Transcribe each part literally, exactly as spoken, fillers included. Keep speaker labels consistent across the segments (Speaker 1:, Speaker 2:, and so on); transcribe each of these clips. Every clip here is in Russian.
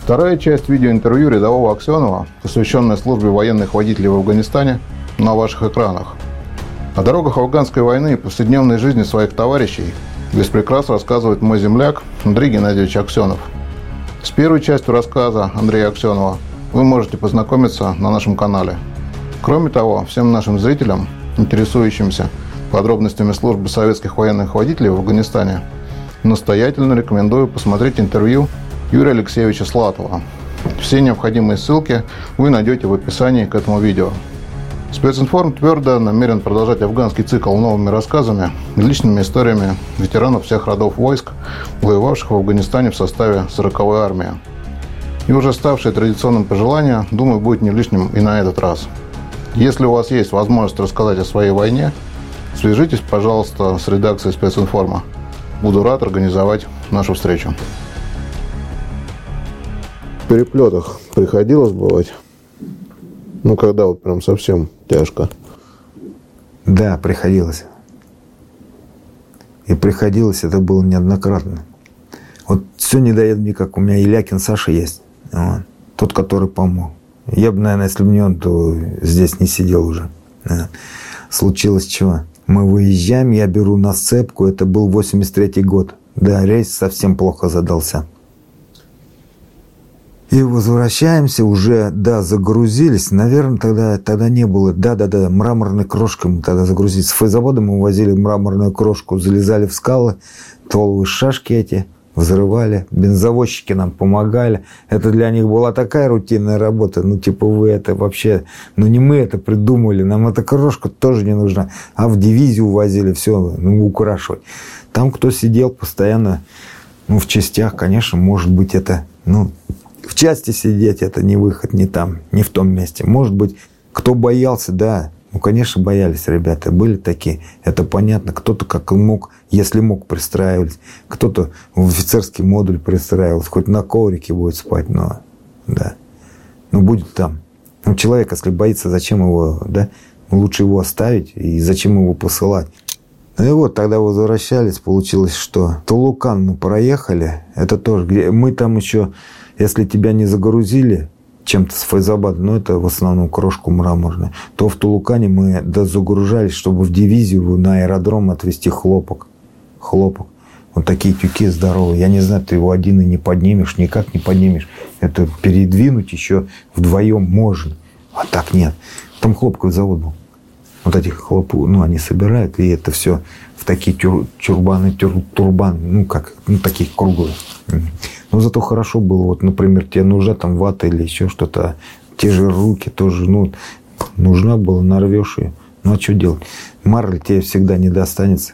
Speaker 1: Вторая часть видеоинтервью рядового Аксенова, посвященная службе военных водителей в Афганистане, на ваших экранах. О дорогах афганской войны и повседневной жизни своих товарищей без прикрас рассказывает мой земляк Андрей Геннадьевич Аксенов. С первой частью рассказа Андрея Аксенова вы можете познакомиться на нашем канале. Кроме того, всем нашим зрителям, интересующимся подробностями службы советских военных водителей в Афганистане, настоятельно рекомендую посмотреть интервью Юрия Алексеевича Слатова. Все необходимые ссылки вы найдете в описании к этому видео. Специнформ твердо намерен продолжать афганский цикл новыми рассказами и личными историями ветеранов всех родов войск, воевавших в Афганистане в составе сороковой армии. И уже ставшее традиционным пожелание, думаю, будет не лишним и на этот раз. Если у вас есть возможность рассказать о своей войне, свяжитесь, пожалуйста, с редакцией Специнформа. Буду рад организовать нашу встречу. В переплетах приходилось бывать? Ну, когда вот прям совсем тяжко.
Speaker 2: Да, приходилось. И приходилось, это было неоднократно. Вот все не дает мне, как у меня Илякин Саша есть. Вот. Тот, который помог. Я бы, наверное, если бы не он, то здесь не сидел уже. Да. Случилось чего? Мы выезжаем, я беру на сцепку, это был восемьдесят третий год. Да, рейс совсем плохо задался. И возвращаемся уже, да, загрузились. Наверное, тогда, тогда не было. Да-да-да, мраморной крошкой мы тогда загрузились. С фейзавода мы увозили мраморную крошку, залезали в скалы, толовые шашки эти, взрывали. Бензовозчики нам помогали. Это для них была такая рутинная работа. Ну, типа, вы это вообще... Ну, не мы это придумали. Нам эта крошка тоже не нужна. А в дивизию увозили все, ну, украшивать. Там кто сидел постоянно, ну, в частях, конечно, может быть, это... ну в части сидеть — это не выход, не там, не в том месте. Может быть, кто боялся, да, ну, конечно, боялись ребята, были такие, это понятно. Кто-то как мог, если мог, пристраивались. Кто-то в офицерский модуль пристраивался, хоть на коврике будет спать, но, да, ну, будет там. Ну, человек, если боится, зачем его, да, лучше его оставить, и зачем его посылать. Ну и вот, тогда возвращались, получилось, что Тулукан мы проехали, это тоже, где мы там еще... Если тебя не загрузили чем-то с Файзабада, ну это в основном крошку мраморную, то в Тулукане мы дозагружались, чтобы в дивизию на аэродром отвезти хлопок. Хлопок. Вот такие тюки здоровые. Я не знаю, ты его один и не поднимешь, никак не поднимешь. Это передвинуть еще вдвоем можно. А так нет. Там хлопковый завод был. Вот этих хлопу, ну они собирают, и это все в такие тюр, тюрбаны, тюр, турбаны, ну как, ну такие круглые. Но зато хорошо было, вот, например, тебе нужна там вата или еще что-то, те же руки тоже, ну, нужна была, нарвешь ее. Ну, а что делать? Марль тебе всегда не достанется.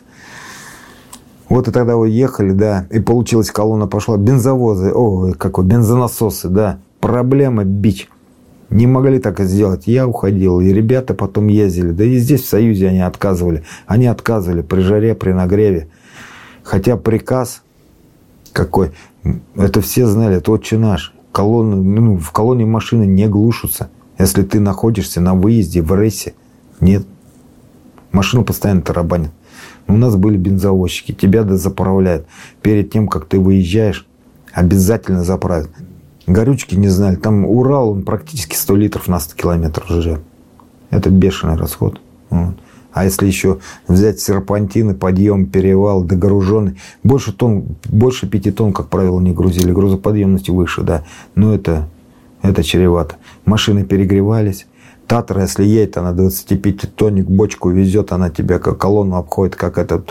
Speaker 2: Вот и тогда вы ехали, да, и получилось, колонна пошла. Бензовозы, ой, какой, бензонасосы, да, проблема, бич. Не могли так и сделать. Я уходил, и ребята потом ездили. Да и здесь, в Союзе, они отказывали. Они отказывали при жаре, при нагреве. Хотя приказ какой, это все знали, это отче наш. Колонны, ну, в колонне машины не глушатся. Если ты находишься на выезде в рейсе, нет. Машину постоянно тарабанит. У нас были бензовозчики, тебя дозаправляют. Перед тем, как ты выезжаешь, обязательно заправят. Горючки не знали. Там Урал, он практически сто литров на сто километров жрет. Это бешеный расход. Вот. А если еще взять серпантины, подъем, перевал, догруженный, больше тонн, больше пяти тонн, как правило, не грузили. Грузоподъемность выше, да. Но это, это чревато. Машины перегревались. Татра, если едет, она двадцатипятитонник бочку везет, она тебя как колонну обходит, как этот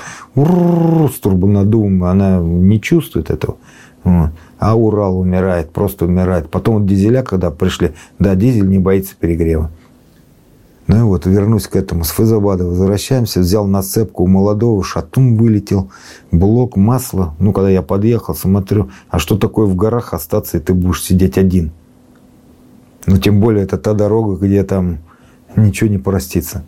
Speaker 2: с турбонаддувом, она не чувствует этого. Вот. А Урал умирает, просто умирает. Потом вот дизеля, когда пришли, да, дизель не боится перегрева. Ну и вот, вернусь к этому. С Файзабада возвращаемся, взял на цепку у молодого, шатун вылетел, блок, масло. Ну, когда я подъехал, смотрю, а что такое в горах остаться, и ты будешь сидеть один? Ну, тем более, это та дорога, где там ничего не простится.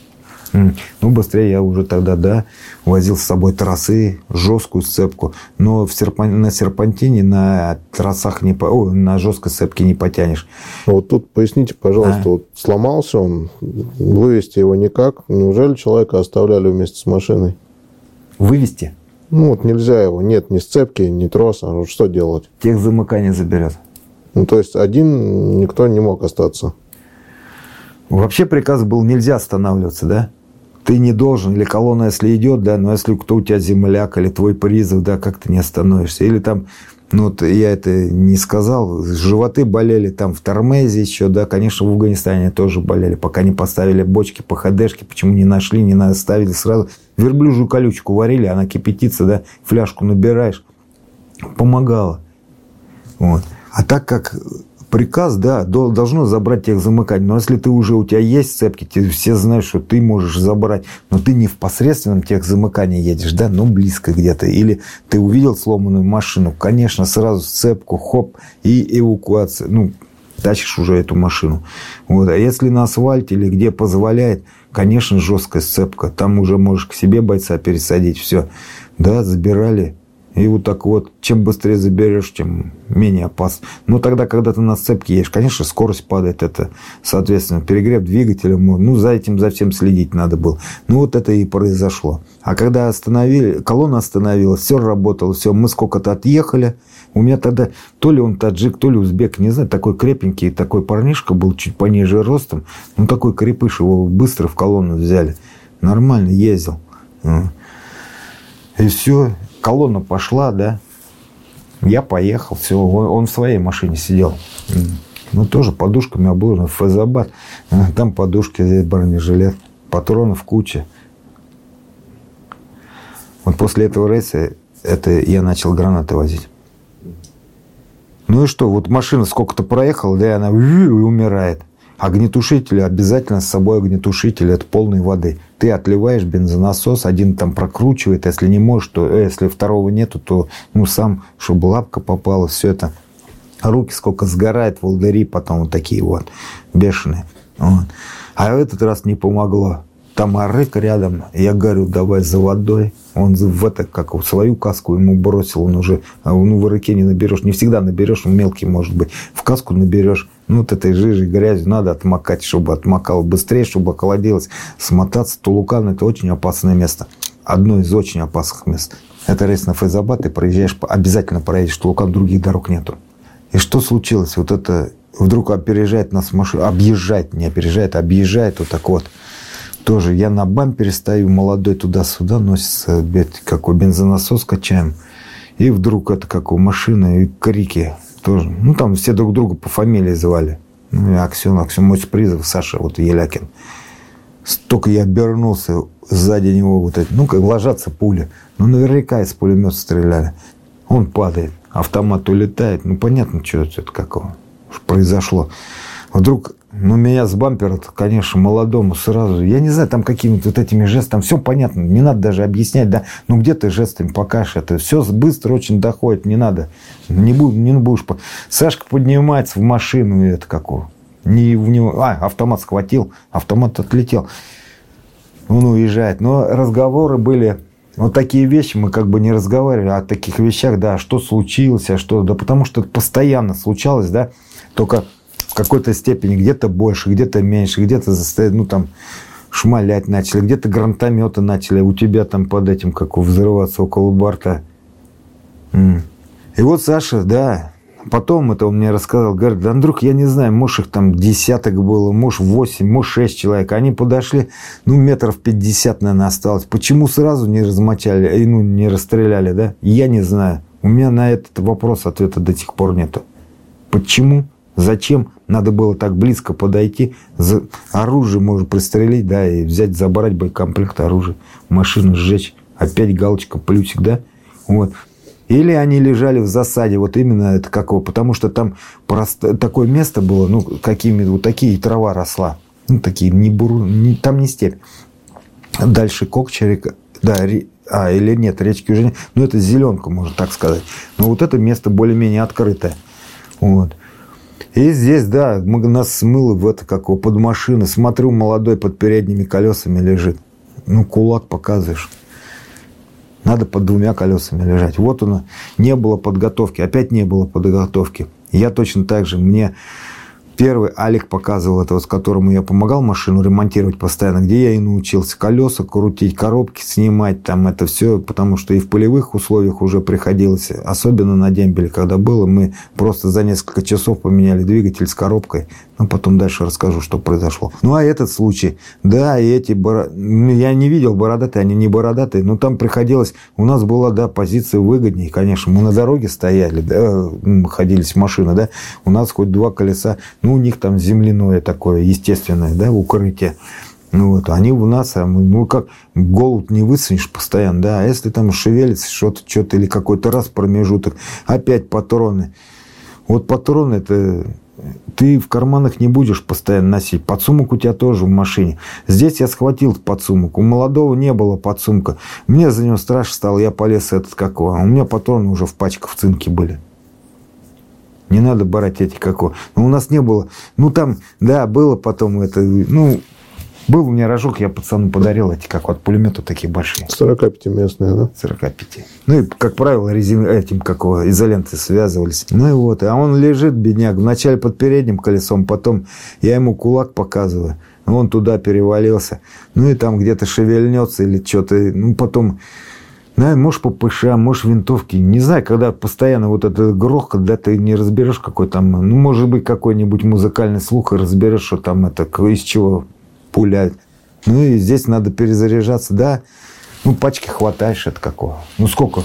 Speaker 2: Ну, быстрее я уже тогда, да, возил с собой тросы, жесткую сцепку. Но в серпан... на серпантине, на тросах, не по... О, на жесткой сцепке не потянешь.
Speaker 1: Вот тут поясните, пожалуйста, а? Вот сломался он, вывести его никак. Неужели человека оставляли вместе с машиной?
Speaker 2: Вывести?
Speaker 1: Ну, вот нельзя его. Нет ни сцепки, ни троса. Вот что делать?
Speaker 2: Техзамыкание заберет.
Speaker 1: Ну, то есть один никто не мог остаться.
Speaker 2: Вообще приказ был нельзя останавливаться, да? Ты не должен, или колонна, если идет, да, но если кто у тебя земляк, или твой призыв, да, как ты не остановишься. Или там, ну, вот я это не сказал, животы болели там в Тормезе еще, да, конечно, в Афганистане тоже болели, пока не поставили бочки по ХДшке, почему не нашли, не оставили сразу. Верблюжью колючку варили, она кипятится, да, фляжку набираешь. Помогало. Вот. А так как приказ, да, должно забрать тех замыканий. Но если ты уже, у тебя есть цепки, ты все знают, что ты можешь забрать, но ты не в посредственном тех замыкании едешь, да, но близко где-то. Или ты увидел сломанную машину, конечно, сразу цепку, хоп, и эвакуация. Ну, тащишь уже эту машину. Вот. А если на асфальте или где позволяет, конечно, жесткая сцепка. Там уже можешь к себе бойца пересадить. Все. Да, забирали. И вот так вот, чем быстрее заберешь, тем менее опасно. Но тогда, когда ты на сцепке едешь, конечно, скорость падает. Это, соответственно, перегрев двигателя. Ну, за этим, за всем следить надо было. Ну, вот это и произошло. А когда остановили, колонна остановилась, все работало, все. Мы сколько-то отъехали. У меня тогда то ли он таджик, то ли узбек, не знаю, такой крепенький, такой парнишка был, чуть пониже ростом. Ну, такой крепыш, его быстро в колонну взяли. Нормально ездил. И все. Колонна пошла, да. Я поехал, все. Он, он в своей машине сидел. Ну, тоже подушками обложен. Фейзабад. Там подушки, здесь бронежилет. Патронов куча. Вот после этого рейса это я начал гранаты возить. Ну и что? Вот машина сколько-то проехала, да, и она и умирает. Огнетушитель, обязательно с собой огнетушитель, это полной воды. Ты отливаешь бензонасос, один там прокручивает, если не можешь, то если второго нету, то ну сам, чтобы лапка попала, все это. Руки сколько сгорает, волдыри потом вот такие вот, бешеные. Вот. А в этот раз не помогло. Там арык рядом, я говорю, давай за водой. Он в это, как в свою каску ему бросил, он уже, ну, в арыке не наберешь, не всегда наберешь, он мелкий может быть. В каску наберешь, ну, вот этой жижей, грязью надо отмокать, чтобы отмокало быстрее, чтобы охладилось. Смотаться, Тулукан – это очень опасное место. Одно из очень опасных мест. Это рейс на Фейзабад, ты проезжаешь, обязательно проедешь Тулукан, других дорог нету. И что случилось? Вот это вдруг опережает нас машина, объезжает, не опережает, а объезжает вот так вот. Тоже я на бампере стою, молодой туда-сюда носится, какой бензонасос качаем. И вдруг это как у машины, и крики тоже. Ну, там все друг друга по фамилии звали. Ну, и Аксен, Аксен, мой призыв, Саша, вот Елякин. Столько я обернулся, сзади него вот эти, ну, как ложатся пули. Ну, наверняка из пулемета стреляли. Он падает, автомат улетает. Ну, понятно, что это какого произошло. Вдруг, ну, меня с бампера, конечно, молодому сразу, я не знаю, там какими-то вот этими жестами, все понятно, не надо даже объяснять, да, ну, где ты жестами покажешь, это все быстро очень доходит, не надо, не, буду, не будешь. Сашка поднимается в машину, и это какого, не в него, а, автомат схватил, автомат отлетел, он уезжает, но разговоры были, вот такие вещи, мы как бы не разговаривали о таких вещах, да, что случилось, а что, да, потому что это постоянно случалось, да, только в какой-то степени где-то больше, где-то меньше, где-то ну там шмалять начали, где-то гранатометы начали, у тебя там под этим как взрываться около борта. И вот Саша, да, потом это он мне рассказал, говорит, да, Андрюх, я не знаю, может их там десяток было, может восемь, может шесть человек, они подошли, ну метров пятьдесят, наверное, осталось. Почему сразу не размочали, ну не расстреляли, да? Я не знаю. У меня на этот вопрос ответа до сих пор нету. Почему? Зачем надо было так близко подойти? За оружие можно пристрелить, да, и взять, забрать боекомплект оружия, машину сжечь, опять галочка, плюсик, да? Вот. Или они лежали в засаде, вот именно это какого, потому что там просто такое место было, ну, какими вот такие трава росла, ну, такие, не буру, не, там не степь. Дальше Кокча река, да, ре, а, или нет, речки уже нет, ну, это зеленка, можно так сказать. Но вот это место более-менее открытое, вот. И здесь, да, мы, нас смыло в это, как его, под машину. Смотрю, молодой под передними колесами лежит. Ну, кулак показываешь. Надо под двумя колесами лежать. Вот оно. Не было подготовки. Опять не было подготовки. Я точно так же. Мне Первый Алик показывал это, вот, с которому я помогал машину ремонтировать постоянно, где я и научился колеса крутить, коробки снимать, там это все, потому что и в полевых условиях уже приходилось, особенно на дембеле, когда было, мы просто за несколько часов поменяли двигатель с коробкой, ну, потом дальше расскажу, что произошло. Ну, а этот случай, да, и эти, боро... я не видел бородатые, они не бородатые, но там приходилось, у нас была, да, позиция выгоднее, конечно, мы на дороге стояли, да, ходились машины, да, у нас хоть два колеса, ну, у них там земляное такое, естественное, да, укрытие. Ну, вот, они у нас, а мы, ну, как, голову не высунешь постоянно, да, а если там шевелится что-то, что-то, или какой-то раз промежуток, опять патроны. Вот патроны, это ты в карманах не будешь постоянно носить. Подсумок у тебя тоже в машине. Здесь я схватил подсумок. У молодого не было подсумка. Мне за него страшно стало, я полез этот какого. У меня патроны уже в пачках в цинке были. Не надо брать эти какого. Но у нас не было. Ну, там, да, было потом это, ну, был у меня рожок, я пацану подарил эти, как от пулемета, такие большие.
Speaker 1: сорок пятиместные, да?
Speaker 2: сорок пять. Ну, и, как правило, резин, этим, какого, изолентой связывались. Ну, и вот. А он лежит, бедняк, вначале под передним колесом, потом я ему кулак показываю. Он туда перевалился. Ну, и там где-то шевельнется или что-то. Ну, потом... Да, может, ППШ, может, винтовки. Не знаю, когда постоянно вот этот грохот, да, ты не разберешь, какой там... Ну, может быть, какой-нибудь музыкальный слух, и разберешь, что там это, из чего пуля. Ну, и здесь надо перезаряжаться, да. Ну, пачки хватаешь, это какого. Ну, сколько?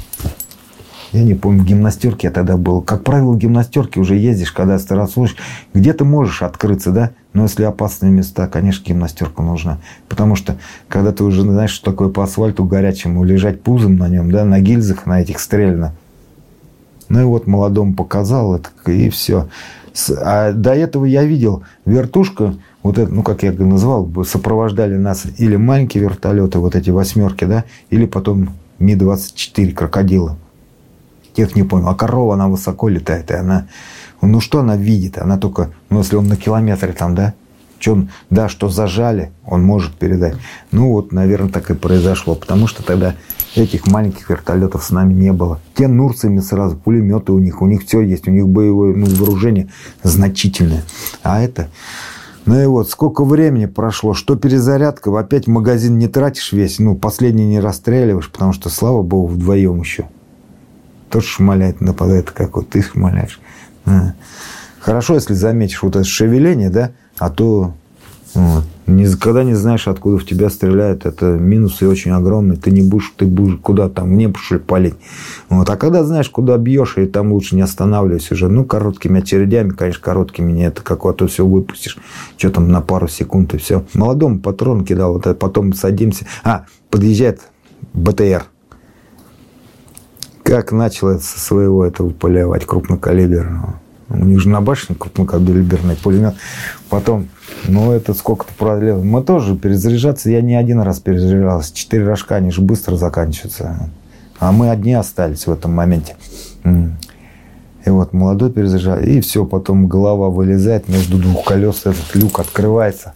Speaker 2: Я не помню, в гимнастерке я тогда был. Как правило, в гимнастерке уже ездишь, когда старослужащий. Где ты можешь открыться, да? Но если опасные места, конечно, гимнастерка нужна. Потому что, когда ты уже знаешь, что такое по асфальту горячему, лежать пузом на нем, да, на гильзах, на этих стрельно. Ну и вот молодому показал это, и все. А до этого я видел вертушка, вот это, ну, как я называл, сопровождали нас или маленькие вертолеты, вот эти восьмерки, да, или потом Ми двадцать четыре, крокодилы. Тех не понял. А корова, она высоко летает, и она... Ну, что она видит? Она только... Ну, если он на километре там, да? Что он, да, что зажали, он может передать. Ну, вот, наверное, так и произошло. Потому что тогда этих маленьких вертолетов с нами не было. Те нурцами сразу, пулеметы у них. У них все есть. У них боевое, ну, вооружение значительное. А это... Ну, и вот, сколько времени прошло. Что перезарядка? Опять магазин не тратишь весь. Ну, последний не расстреливаешь. Потому что, слава богу, вдвоем еще. Тот шмаляет, нападает какой, ты шмаляешь. А. Хорошо, если заметишь вот это шевеление, да, а то вот, никогда не знаешь, откуда в тебя стреляют. Это минусы очень огромные. Ты не будешь, ты будешь куда там, в небо что ли палить. Вот. А когда знаешь, куда бьешь, и там лучше не останавливайся уже. Ну, короткими очередями, конечно, короткими не это какое, а то все выпустишь. Что там на пару секунд и все. Молодому патрон кидал, вот это, потом садимся. А, подъезжает БТР. Как начал это со своего этого поливать крупнокалиберного. У них же на башне крупнокалиберный пулемет. Потом, ну, это сколько-то продлил. Мы тоже перезаряжаться, я не один раз перезаряжался. Четыре рожка, они же быстро заканчиваются. А мы одни остались в этом моменте. И вот молодой перезаряжал. И все, потом голова вылезает между двух колес, этот люк открывается.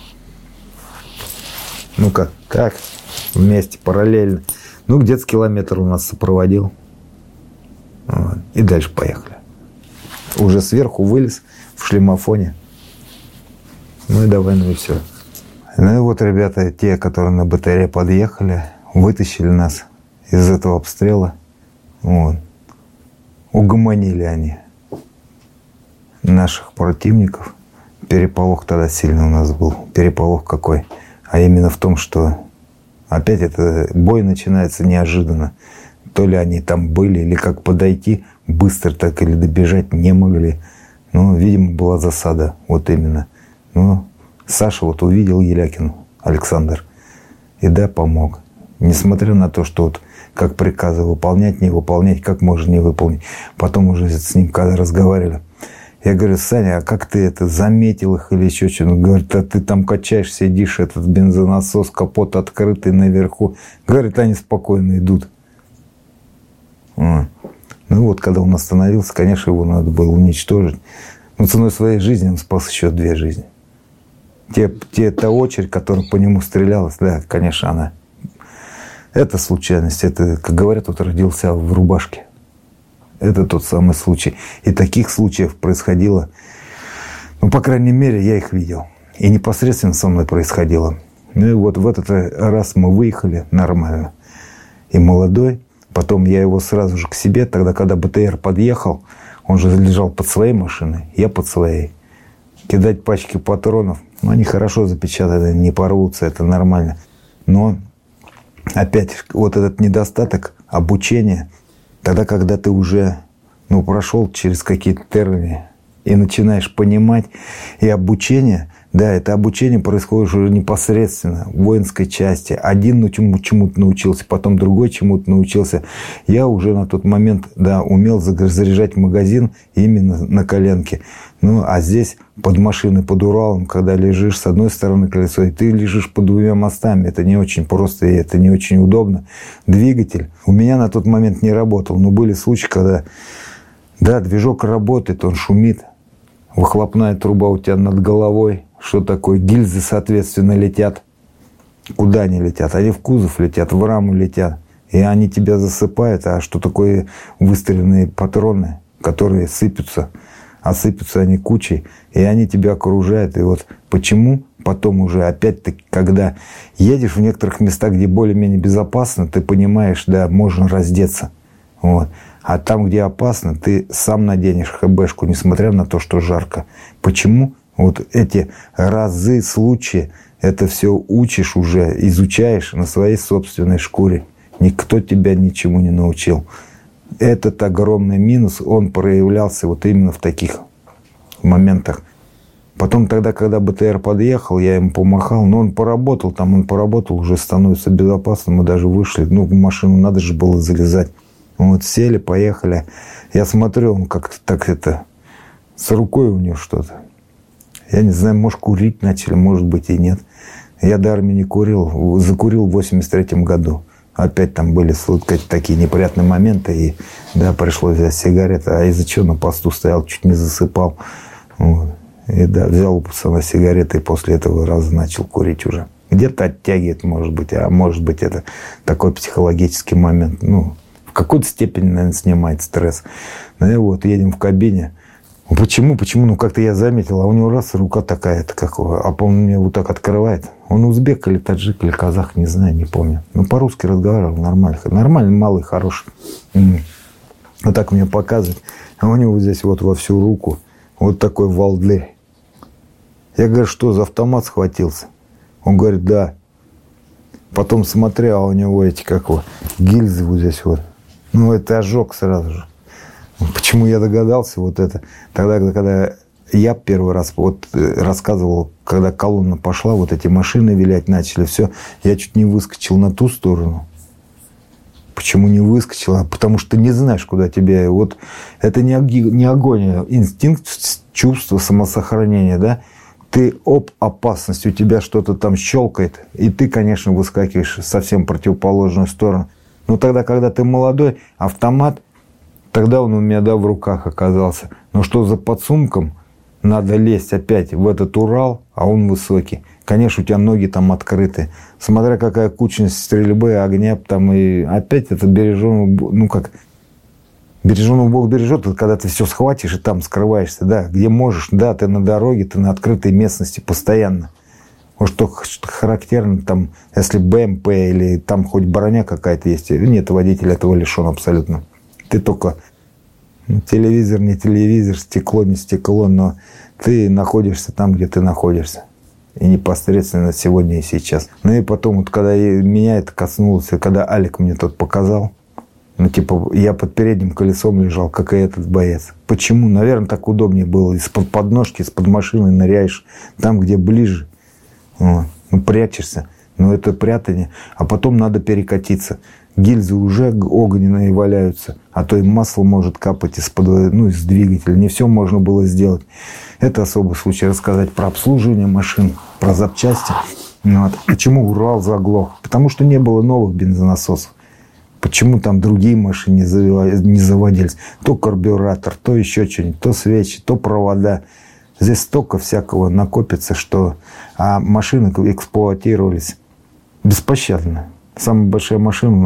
Speaker 2: Ну-ка, как? Вместе, параллельно. Ну, где-то километр у нас сопроводил. Вот. И дальше поехали. Уже сверху вылез в шлемофоне. Ну и давай, ну и все. Ну и вот ребята, те, которые на БТРе подъехали, вытащили нас из этого обстрела. Вот. Угомонили они наших противников. Переполох тогда сильный у нас был. Переполох какой. А именно в том, что опять это бой начинается неожиданно. То ли они там были, или как подойти быстро так, или добежать не могли. Ну, видимо, была засада. Вот именно. Ну, Саша вот увидел Елякин, Александр. И да, помог. Несмотря на то, что вот как приказы выполнять, не выполнять, как можно не выполнить. Потом уже с ним когда разговаривали. Я говорю: Саня, а как ты это заметил их или еще что-то? Он говорит: а ты там качаешь, сидишь, этот бензонасос, капот открытый наверху. Говорит, они спокойно идут. А. Ну вот, когда он остановился, конечно, его надо было уничтожить. Но ценой своей жизни он спас еще две жизни. Те, те, та очередь, которая по нему стрелялась, да, конечно, она. Это случайность. Это, как говорят, вот родился в рубашке. Это тот самый случай. И таких случаев происходило Ну, по крайней мере, я их видел. И непосредственно со мной происходило. Ну и вот в этот раз мы выехали нормально. И молодой. Потом я его сразу же к себе. Тогда, когда БТР подъехал, он же лежал под своей машиной, я под своей. Кидать пачки патронов, ну, они хорошо запечатаны, не порвутся, это нормально. Но опять вот этот недостаток обучения, тогда, когда ты уже ну, прошел через какие-то термины и начинаешь понимать, и обучение, да, это обучение происходит уже непосредственно в воинской части. Один ну, чему-то научился, потом другой чему-то научился. Я уже на тот момент, да, умел заряжать магазин именно на коленке. Ну, а здесь под машиной, под Уралом, когда лежишь с одной стороны колесо, и ты лежишь под двумя мостами, это не очень просто и это не очень удобно. Двигатель у меня на тот момент не работал, но были случаи, когда, да, движок работает, он шумит, выхлопная труба у тебя над головой. Что такое? Гильзы, соответственно, летят. Куда они летят? Они в кузов летят, в раму летят. И они тебя засыпают. А что такое выстреленные патроны, которые сыпятся? А сыпятся они кучей. И они тебя окружают. И вот почему потом уже, опять-таки, когда едешь в некоторых местах, где более-менее безопасно, ты понимаешь, да, можно раздеться. Вот. А там, где опасно, ты сам наденешь хэбэшку, несмотря на то, что жарко. Почему? Вот эти разы, случаи, это все учишь уже, изучаешь на своей собственной шкуре. Никто тебя ничему не научил. Этот огромный минус, он проявлялся вот именно в таких моментах. Потом тогда, когда БТР подъехал, я ему помахал, но он поработал, там он поработал, уже становится безопасно, мы даже вышли, ну, в машину надо же было залезать. Вот сели, поехали. Я смотрю, он как-то так это, с рукой у него что-то. Я не знаю, может, курить начали, может быть, и нет. Я до армии не курил. Закурил в восемьдесят третьем году. Опять там были такие неприятные моменты. И, да, пришлось взять сигареты. А из-за чего на посту стоял, чуть не засыпал. Вот. И, да, взял у пацана сигареты, и после этого раза начал курить уже. Где-то оттягивает, может быть. А может быть, это такой психологический момент. Ну, в какой-то степени, наверное, снимает стресс. Ну и вот, едем в кабине. Почему? Почему? Ну, как-то я заметил, а у него раз рука такая, это как, а он мне вот так открывает. Он узбек или таджик, или казах, не знаю, не помню. Ну, по-русски разговаривал нормально. Нормальный, малый, хороший. Вот так мне показывает. А у него здесь вот во всю руку вот такой валдлей. Я говорю, что, за автомат схватился? Он говорит, да. Потом смотрю, а у него эти, как вот, гильзы вот здесь вот. Ну, это ожог сразу же. Почему я догадался вот это? Тогда, когда я первый раз вот рассказывал, когда колонна пошла, вот эти машины вилять начали, все, я чуть не выскочил на ту сторону. Почему не выскочил? А потому что не знаешь, куда тебя... Вот это не, не огонь, а инстинкт, чувство самосохранения, да? Ты об опасность, у тебя что-то там щелкает, и ты, конечно, выскакиваешь совсем в противоположную сторону. Но тогда, когда ты молодой, автомат, тогда он у меня, да, в руках оказался. Но что за подсумком? Надо лезть опять в этот Урал, а он высокий. Конечно, у тебя ноги там открыты. Смотря какая кучность стрельбы, огня, там и опять это береженого, ну как, береженого Бог бережет, это когда ты все схватишь и там скрываешься, да, где можешь, да, ты на дороге, ты на открытой местности постоянно. Вот что характерно, там, если БМП или там хоть броня какая-то есть, нет, водитель этого лишен абсолютно. Ты только телевизор, не телевизор, стекло, не стекло, но ты находишься там, где ты находишься. И непосредственно сегодня и сейчас. Ну и потом, вот когда меня это коснулось, когда Алик мне тот показал, ну типа я под передним колесом лежал, как и этот боец. Почему? Наверное, так удобнее было. Из-под подножки, из-под машины ныряешь там, где ближе. Вот. Ну, прячешься. Но это прятание. А потом надо перекатиться. Гильзы уже огненные валяются, а то и масло может капать из-под, ну, из двигателя. Не все можно было сделать. Это особый случай. Рассказать про обслуживание машин, про запчасти. Вот. Почему Урал заглох? Потому что не было новых бензонасосов. Почему там другие машины не заводились? То карбюратор, то еще что-нибудь, то свечи, то провода. Здесь столько всякого накопится, что а машины эксплуатировались беспощадно. Самая большая машина у нас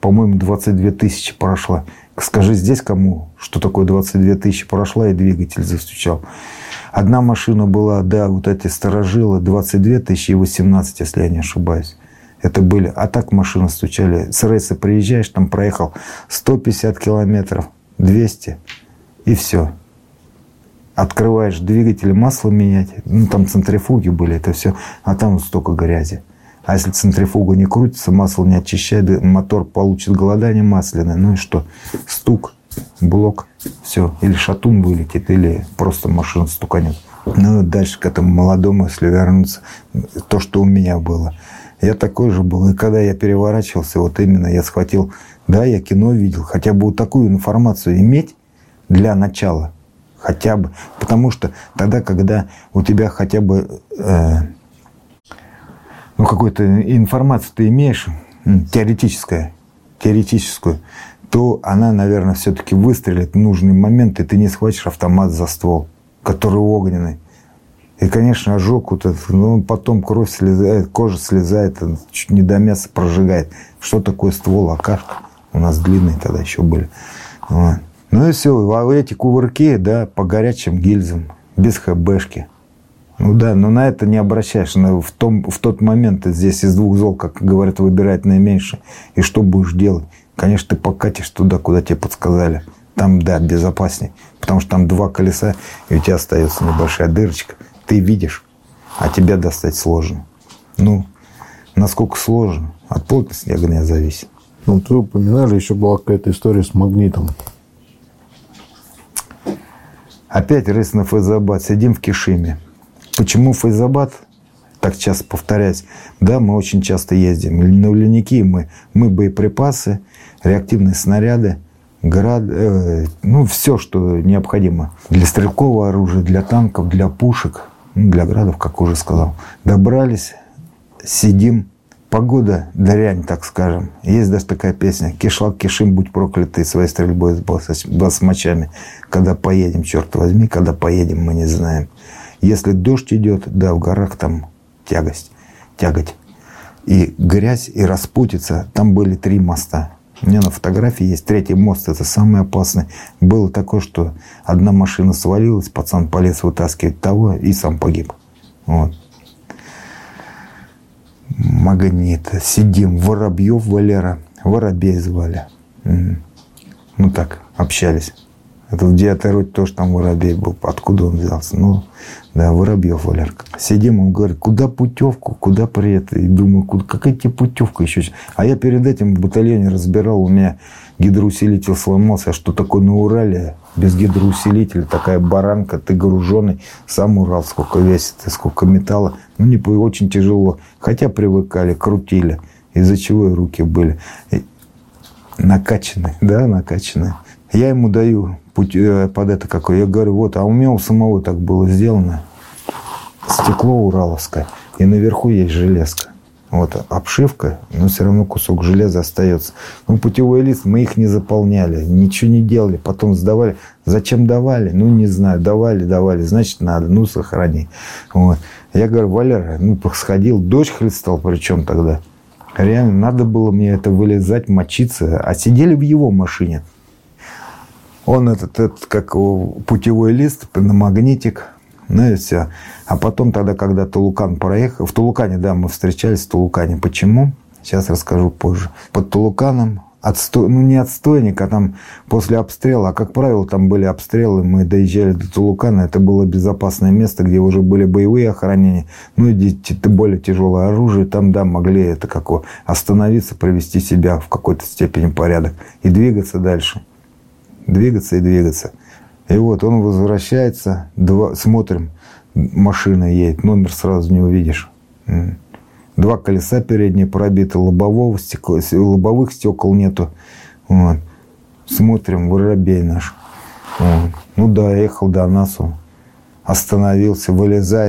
Speaker 2: по-моему, двадцать две тысячи прошла. Скажи здесь кому, что такое двадцать две тысячи прошла и двигатель застучал. Одна машина была, да, вот эти старожилы, двадцать две тысячи и восемнадцать, если я не ошибаюсь. Это были. А так машины стучали. С рейса приезжаешь, там проехал сто пятьдесят километров, двести, и все. Открываешь двигатель, масло менять. Ну, там центрифуги были, это все. А там вот столько грязи. А если центрифуга не крутится, масло не очищает, мотор получит голодание масляное. Ну и что? Стук, блок, все. Или шатун вылетит, или просто машина стуканет. Ну и дальше к этому молодому, если вернуться, то, что у меня было. Я такой же был. И когда я переворачивался, вот именно я схватил, да, я кино видел. Хотя бы вот такую информацию иметь для начала. Хотя бы. Потому что тогда, когда у тебя хотя бы э, ну, какую-то информацию ты имеешь, теоретическая, теоретическую, то она, наверное, все-таки выстрелит в нужный момент, и ты не схватишь автомат за ствол, который огненный. И, конечно, ожог вот этот, ну, потом кровь слезает, кожа слезает, чуть не до мяса прожигает. Что такое ствол? Акашка. У нас длинные тогда еще были. Вот. Ну и все. А эти кувырки, да, по горячим гильзам, без ХБшки. Ну да, но на это не обращаешь. В, том, в тот момент здесь из двух зол, как говорят, выбирать наименьшее. И что будешь делать? Конечно, ты покатишь туда, куда тебе подсказали. Там, да, безопасней. Потому что там два колеса, и у тебя остается небольшая дырочка. Ты видишь, а тебя достать сложно. Ну, насколько сложно, от плотности огня зависит.
Speaker 1: Ну, вот вы упоминали, еще была какая-то история с магнитом.
Speaker 2: Опять рейс на Файзабад. Сидим в Кишиме. Почему Файзабад? Так часто повторяюсь. Да, мы очень часто ездим. На ледники мы, мы боеприпасы, реактивные снаряды, град, э, ну, все, что необходимо. Для стрелкового оружия, для танков, для пушек, ну, для градов, как уже сказал. Добрались, сидим. Погода дрянь, так скажем. Есть даже такая песня. Кишлак, Кишим, будь проклятый своей стрельбой с басмачами. Когда поедем, черт возьми, когда поедем, мы не знаем. Если дождь идет, да, в горах там тягость, тяготь. И грязь, и распутица. Там были три моста. У меня на фотографии есть третий мост. Это самый опасный. Было такое, что одна машина свалилась, пацан полез вытаскивать того и сам погиб. Вот. Магнит. Сидим. Воробьев Валера. Воробей звали. Ну так, общались. Это в девятой роте тоже там Воробей был. Откуда он взялся? Ну, да, Воробьев Валерка. Сидим, он говорит, куда путевку, куда приехать? И думаю, куда, какая тебе путевка еще? А я перед этим в батальоне разбирал, у меня гидроусилитель сломался. А что такое на Урале? Без гидроусилителя такая баранка, ты груженый, сам Урал сколько весит, и сколько металла. Ну, не очень тяжело. Хотя привыкали, крутили. Из-за чего и руки были и накачанные, да, накачанные. Я ему даю путь, под это какое. Я говорю, вот, а у меня у самого так было сделано. Стекло ураловское. И наверху есть железка. Вот обшивка, но все равно кусок железа остается. Ну, путевой лист, мы их не заполняли, ничего не делали. Потом сдавали. Зачем давали? Ну, не знаю. Давали, давали. Значит, надо. Ну, сохрани. Вот. Я говорю, Валера, ну, сходил. Дождь хлестал, причем тогда. Реально, надо было мне это вылезать, мочиться. А сидели в его машине. Он этот, этот как путевой лист на магнитик. Ну и все. А потом тогда, когда Тулукан проехал... В Тулукане, да, мы встречались в Тулукане. Почему? Сейчас расскажу позже. Под Тулуканом, отстой, ну не отстойник, а там после обстрела. А как правило, там были обстрелы. Мы доезжали до Тулукана. Это было безопасное место, где уже были боевые охранения. Ну и более тяжелое оружие. Там, да, могли это какое остановиться, привести себя в какой-то степени в порядок. И двигаться дальше. Двигаться и двигаться. И вот он возвращается, два, смотрим, машина едет, номер сразу не увидишь. Два колеса передние пробиты, лобового стекла, лобовых стекол нету. Вот. Смотрим, Воробей наш. Вот. Ну да, ехал до нас, он остановился, вылезает,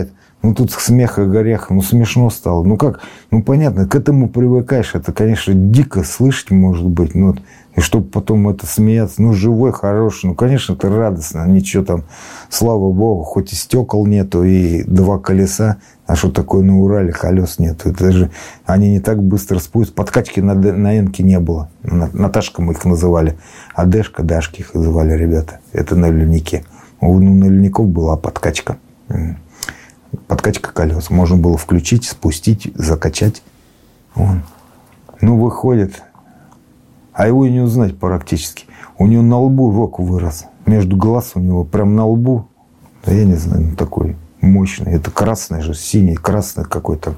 Speaker 2: Ну, тут смех и горех, ну, смешно стало. Ну, как? Ну, понятно, к этому привыкаешь. Это, конечно, дико слышать, может быть. Ну, и чтобы потом это смеяться. Ну, живой, хороший. Ну, конечно, это радостно. Ничего там, слава богу, хоть и стекол нету, и два колеса. А что такое на Урале колес нету? Это же они не так быстро спустят. Подкачки на, на Энке не было. Наташка мы их называли. А Дэшка, Дашки их называли ребята. Это на льнике. У на льников была подкачка. Подкачка колес. Можно было включить, спустить, закачать. Вон. Ну, выходит. А его и не узнать практически. У него на лбу рог вырос. Между глаз у него прям на лбу. Да я не знаю, ну такой мощный. Это красный же, синий, красный какой-то.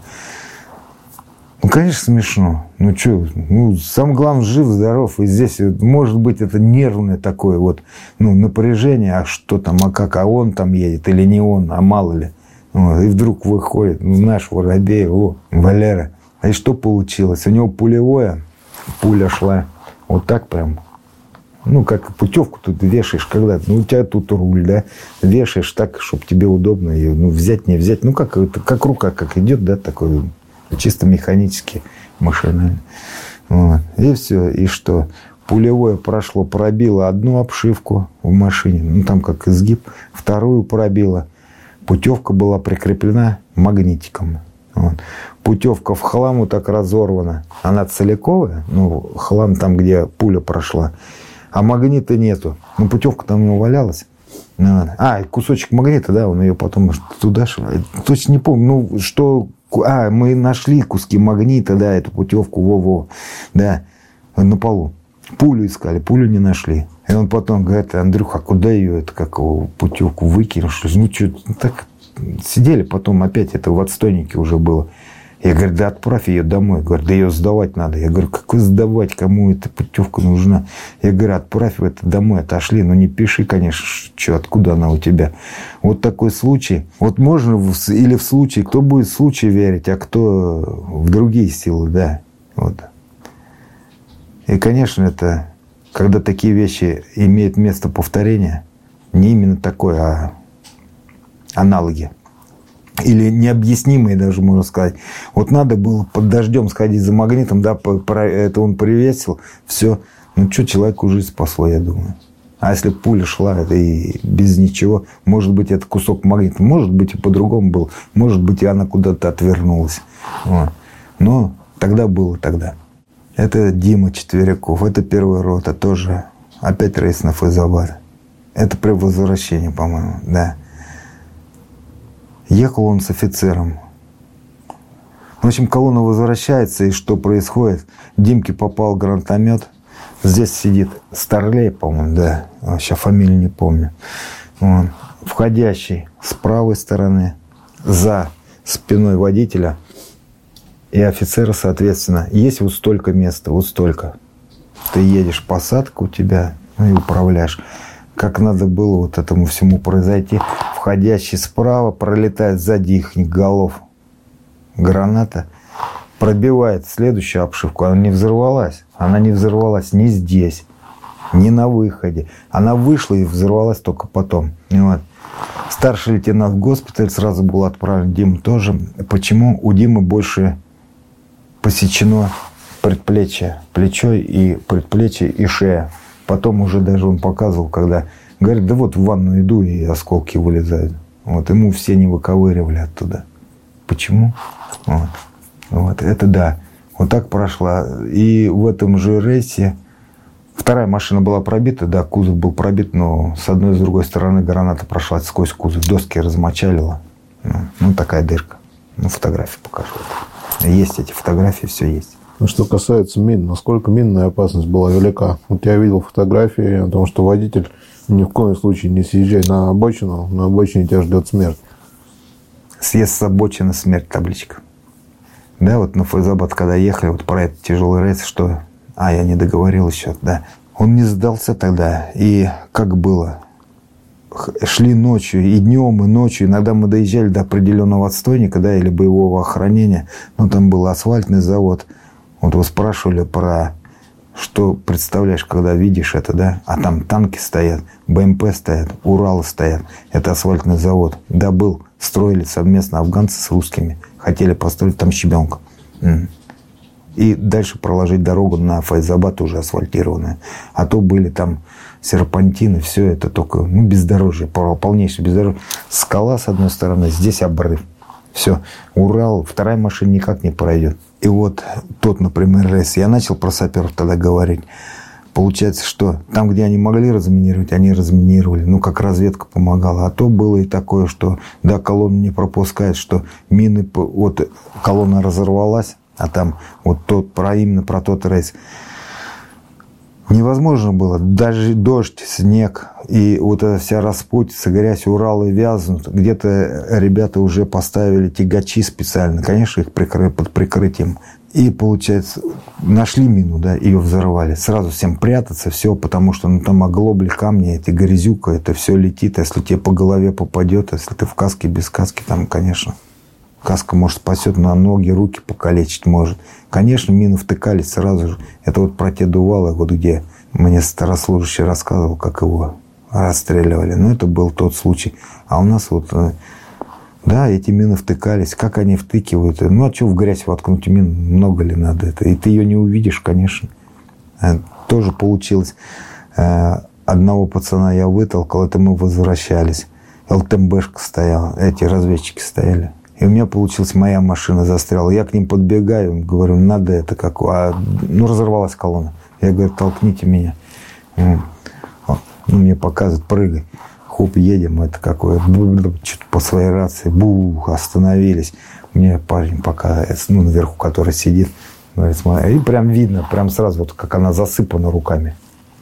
Speaker 2: Ну, конечно, смешно. Ну, что, ну, самое главное, жив, здоров. И здесь, может быть, это нервное такое вот, ну, напряжение. А что там, а как, а он там едет или не он, а мало ли. Вот, и вдруг выходит, ну, наш Воробей, о, Валера. А и что получилось? У него пулевое, пуля шла вот так прям. Ну, как путевку тут вешаешь когда-то. Ну, у тебя тут руль, да? Вешаешь так, чтобы тебе удобно ее, ну, взять, не взять. Ну, как, это, как рука как идет, да, такой чисто механически, машинально. Вот. И все. И что? Пулевое прошло, пробило одну обшивку в машине. Ну, там как изгиб. Вторую пробило. Путевка была прикреплена магнитиком. Вот. Путевка в хлам вот так разорвана. Она целиковая, ну, хлам там, где пуля прошла. А магнита нету. Ну, путевка там у него валялась. Вот. А, кусочек магнита, да, он ее потом туда... Точно не помню, ну, что... А, мы нашли куски магнита, да, эту путевку, во-во, да, на полу. Пулю искали, пулю не нашли. И он потом говорит: Андрюха, а куда ее, это, как его, путевку выкинул? Что ли? Ну, что, так сидели потом опять, это в отстойнике уже было. Я говорю: да отправь ее домой. Говорю: да ее сдавать надо. Я говорю: какой сдавать, кому эта путевка нужна? Я говорю: отправь это домой, отошли. Ну, не пиши, конечно, что, откуда она у тебя. Вот такой случай. Вот можно в, или в случае, кто будет в случай верить, а кто в другие силы, да. Вот. И, конечно, это, когда такие вещи имеют место повторения, не именно такое, а аналоги. Или необъяснимые даже, можно сказать. Вот надо было под дождем сходить за магнитом, да, это он привесил, все. Ну, что, человеку жизнь спасло, я думаю. А если пуля шла, это и без ничего, может быть, это кусок магнита, может быть, и по-другому был, может быть, и она куда-то отвернулась. Вот. Но тогда было тогда. Это Дима Четверяков, это первая рота, тоже опять рейс на Файзабад. Это при возвращении, по-моему, да. Ехал он с офицером. В общем, колонна возвращается, и что происходит? Димке попал гранатомет. Здесь сидит Старлей, по-моему, да. Сейчас фамилию не помню. Он входящий с правой стороны, за спиной водителя и офицера, соответственно. Есть вот столько места, вот столько. Ты едешь, посадка у тебя, ну и управляешь. Как надо было вот этому всему произойти. Входящий справа пролетает сзади их голов. Граната пробивает следующую обшивку. Она не взорвалась. Она не взорвалась ни здесь, ни на выходе. Она вышла и взорвалась только потом. И вот. Старший лейтенант в госпиталь сразу был отправлен. Дима тоже. Почему? У Димы больше посечено предплечье. Плечо и предплечье и шея. Потом уже даже он показывал, когда говорит: да вот в ванну иду, и осколки вылезают. Вот, ему все не выковыривали оттуда. Почему? Вот. Вот, это да. Вот так прошла. И в этом же рейсе вторая машина была пробита, да, кузов был пробит, но с одной и с другой стороны граната прошла сквозь кузов. Доски размочалила. Ну, ну такая дырка. Ну, фотографии покажу. Есть эти фотографии, все есть.
Speaker 1: Ну, что касается мин, насколько минная опасность была велика? Вот я видел фотографии о том, что водитель ни в коем случае не съезжай на обочину, на обочине тебя ждет смерть.
Speaker 2: Съезд с обочины, смерть, табличка. Да, вот на Файзабад, когда ехали, вот про этот тяжелый рейс, что... А, я не договорил еще, да. Он не сдался тогда. И как было? Шли ночью, и днем, и ночью. Иногда мы доезжали до определенного отстойника, да, или боевого охранения. Ну, там был асфальтный завод. Вот вы спрашивали про что представляешь, когда видишь это, да? А там танки стоят, БМП стоят, Уралы стоят. Это асфальтный завод. Да, был. Строили совместно афганцы с русскими. Хотели построить там щебенку. И дальше проложить дорогу на Файзабад уже асфальтированную. А то были там серпантины, все это только, ну, бездорожье, полнейшее бездорожье. Скала с одной стороны, здесь обрыв. Все, Урал, вторая машина никак не пройдет. И вот тот, например, рейс, я начал про саперов тогда говорить. Получается, что там, где они могли разминировать, они разминировали. Ну, как разведка помогала. А то было и такое, что, да, колонна не пропускает, что мины, вот колонна разорвалась, а там вот тот, про, именно про тот рейс. Невозможно было. Даже дождь, снег и вот эта вся распутица, грязь, Уралы вязнут. Где-то ребята уже поставили тягачи специально. Конечно, их прикры... под прикрытием. И, получается, нашли мину, да, ее взорвали. Сразу всем прятаться, все, потому что ну, там оглобли, камни, эти грязюка, это все летит. Если тебе по голове попадет, если ты в каске, без каски, там, конечно, каска, может, спасет, но ноги, руки покалечить может. Конечно, мины втыкались сразу же. Это вот про те дувалы, вот где мне старослужащий рассказывал, как его расстреливали. Но это был тот случай. А у нас вот, да, эти мины втыкались. Как они втыкивают? Ну, а что в грязь воткнуть мин? Много ли надо это? И ты ее не увидишь, конечно. Тоже получилось. Одного пацана я вытолкал, это мы возвращались. ЛТМБшка стояла, эти разведчики стояли. И у меня получилась, моя машина застряла. Я к ним подбегаю, говорю, надо это как... А, ну, разорвалась колонна. Я говорю, толкните меня. Ну, мне показывают, прыгай. Хоп, едем, это какое... Что-то по своей рации. Бух, остановились. Мне парень пока, ну, наверху, который сидит, говорит, смотри. И прям видно, прям сразу, вот как она засыпана руками.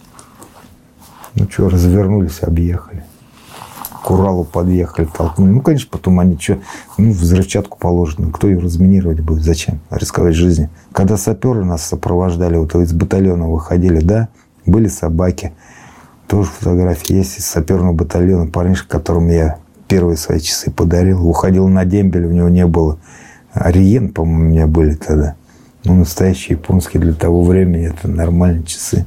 Speaker 2: Ну, что, развернулись, объехали. К Уралу подъехали, толкнули. Ну, конечно, потом они что, ну, взрывчатку положено. Кто ее разминировать будет? Зачем? Рисковать жизнью. Когда саперы нас сопровождали, вот из батальона выходили, да, были собаки. Тоже фотографии есть из саперного батальона. Парнишка, которому я первые свои часы подарил. Уходил на дембель, у него не было. Ориен, по-моему, у меня были тогда. Ну, настоящие японские для того времени. Это нормальные часы.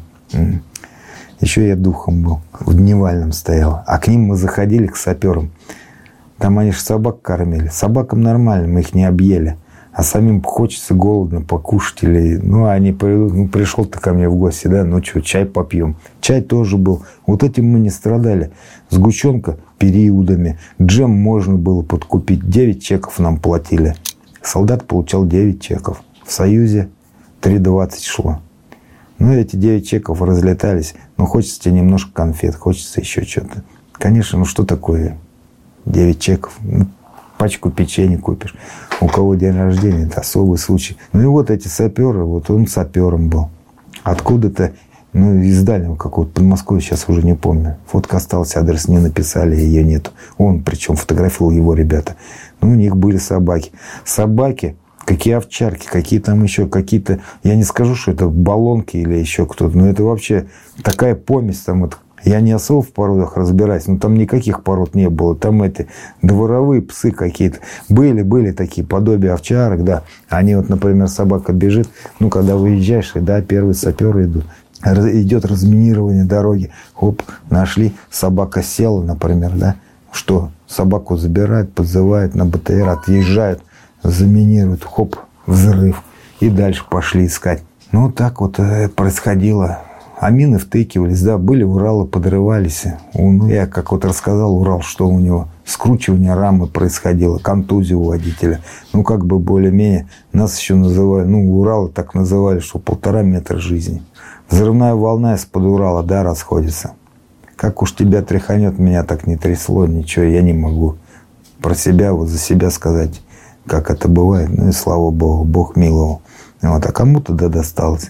Speaker 2: Еще я духом был. В дневальном стоял. А к ним мы заходили, к саперам. Там они же собак кормили. Собакам нормально, мы их не объели. А самим хочется голодно покушать. Или, ну, они придут, ну, пришел ты ко мне в гости, да, ну что, чай попьем. Чай тоже был. Вот этим мы не страдали. Сгущенка периодами. Джем можно было подкупить. девять чеков нам платили. Солдат получал девять чеков. В Союзе три двадцать шло. Ну, эти девять чеков разлетались. Ну, хочется тебе немножко конфет, хочется еще что-то. Конечно, ну что такое девять чеков? Ну, пачку печенья купишь. У кого день рождения, это особый случай. Ну, и вот эти саперы, вот он сапером был. Откуда-то, ну, из дальнего какого-то Подмосковья, сейчас уже не помню. Фотка осталась, адрес не написали, ее нету. Он, причем, фотографировал его ребята. Ну, у них были собаки. Собаки... Какие овчарки, какие там еще какие-то... Я не скажу, что это баллонки или еще кто-то, но это вообще такая помесь. Там вот, я не особо в породах разбираюсь, но там никаких пород не было. Там эти дворовые псы какие-то. Были, были такие подобия овчарок, да. Они вот, например, собака бежит. Ну, когда выезжаешь, да, первые саперы идут. Идет разминирование дороги. Хоп, нашли. Собака села, например, да. Что? Собаку забирают, подзывают на БТР, отъезжают. Заминируют, хоп, взрыв. И дальше пошли искать. Ну, так вот происходило. А мины втыкивались, да, были Уралы, подрывались. Ну, я как вот рассказал Урал, что у него скручивание рамы происходило, контузия у водителя. Ну, как бы более-менее. Нас еще называли, ну, Уралы так называли, что полтора метра жизни. Взрывная волна из-под Урала, да, расходится. Как уж тебя тряханет, меня так не трясло, ничего, я не могу про себя, вот за себя сказать. Как это бывает, ну и слава Богу, Бог миловал. Вот, а кому-то да досталось.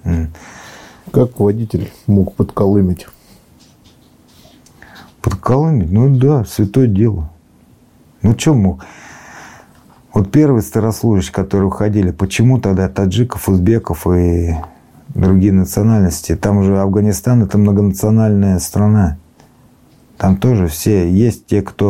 Speaker 1: Как водитель мог подколымить?
Speaker 2: Подколымить? Ну да, святое дело. Ну что мог? Вот первые старослужащие, которые уходили, почему тогда таджиков, узбеков и другие национальности? Там же Афганистан — это многонациональная страна. Там тоже все есть те, кто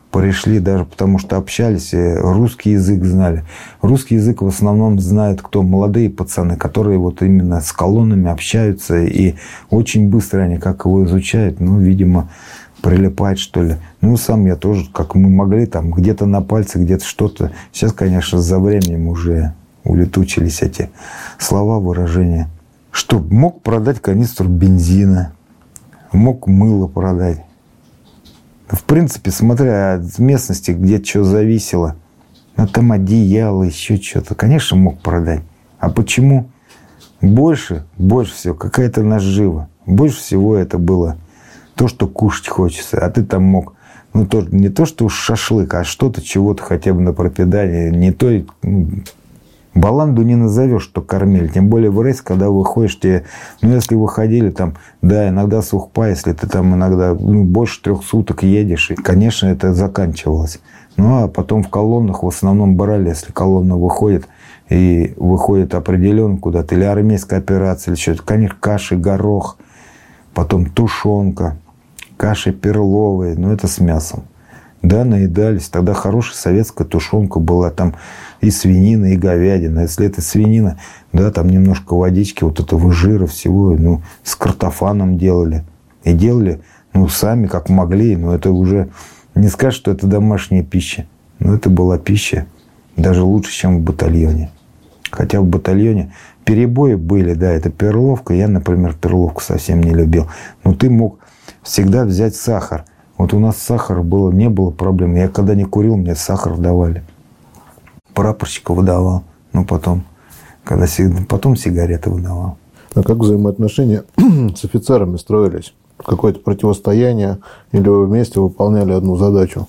Speaker 2: пришли даже потому, что общались, русский язык знали. Русский язык в основном знают кто? Молодые пацаны, которые вот именно с колоннами общаются. И очень быстро они как его изучают. Ну, видимо, прилипает, что ли. Ну, сам я тоже, как мы могли, там где-то на пальце, где-то что-то. Сейчас, конечно, за временем уже улетучились эти слова, выражения. Что, мог продать канистру бензина, мог мыло продать. В принципе, смотря от местности, где что зависело, ну, там одеяло, еще что-то, конечно, мог продать. А почему? Больше, больше всего, какая-то нажива. Больше всего это было то, что кушать хочется. А ты там мог, ну, то, не то, что уж шашлык, а что-то, чего-то хотя бы на пропитание. Не то, ну, баланду не назовешь, что кормили. Тем более в рейс, когда выходишь, тебе, ну, если выходили там, да, иногда сухпа, если ты там иногда ну, больше трех суток едешь, и, конечно, это заканчивалось. Ну, а потом в колоннах в основном брали, если колонна выходит, и выходит определенно куда-то, или армейская операция, или что-то, конечно, каши, горох, потом тушенка, каши перловые, ну, это с мясом. Да, наедались. Тогда хорошая советская тушенка была. Там и свинина, и говядина. Если это свинина, да, там немножко водички, вот этого жира всего, ну, с картофаном делали. И делали, ну, сами, как могли. Но это уже не скажешь, что это домашняя пища. Но это была пища даже лучше, чем в батальоне. Хотя в батальоне перебои были, да, это перловка. Я, например, перловку совсем не любил. Но ты мог всегда взять сахар. Вот у нас сахара было, не было проблем. Я когда не курил, мне сахар давали. Прапорщика выдавал. Ну, потом, когда, потом сигареты выдавал.
Speaker 1: А как взаимоотношения с офицерами строились? Какое-то противостояние? Или вы вместе выполняли одну задачу?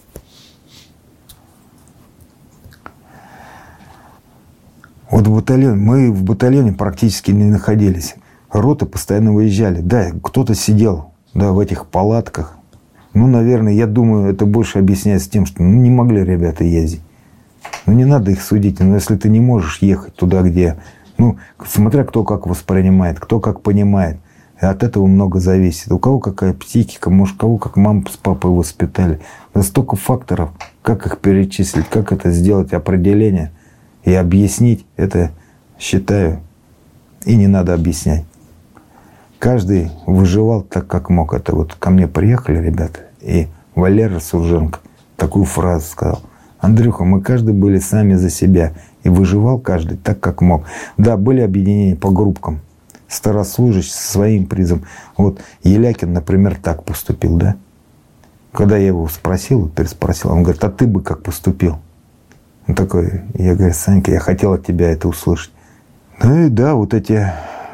Speaker 2: Вот в батальоне, мы в батальоне практически не находились. Роты постоянно выезжали. Да, кто-то сидел, да, в этих палатках. Ну, наверное, я думаю, это больше объясняется тем, что ну, не могли ребята ездить. Ну, не надо их судить. Но если ты не можешь ехать туда, где... Ну, смотря кто как воспринимает, кто как понимает. И от этого много зависит. У кого какая психика, может, кого как мама с папой воспитали. Да столько факторов, как их перечислить, как это сделать, определение и объяснить. Это, считаю, и не надо объяснять. Каждый выживал так, как мог. Это вот ко мне приехали ребята, и Валера Сурженко такую фразу сказал. Андрюха, мы каждый были сами за себя. И выживал каждый так, как мог. Да, были объединения по группкам. Старослужащий со своим призом. Вот Елякин, например, так поступил, да? Когда я его спросил, переспросил, он говорит, а ты бы как поступил? Он такой, я говорю, Санька, я хотел от тебя это услышать. Ну и да, вот эти...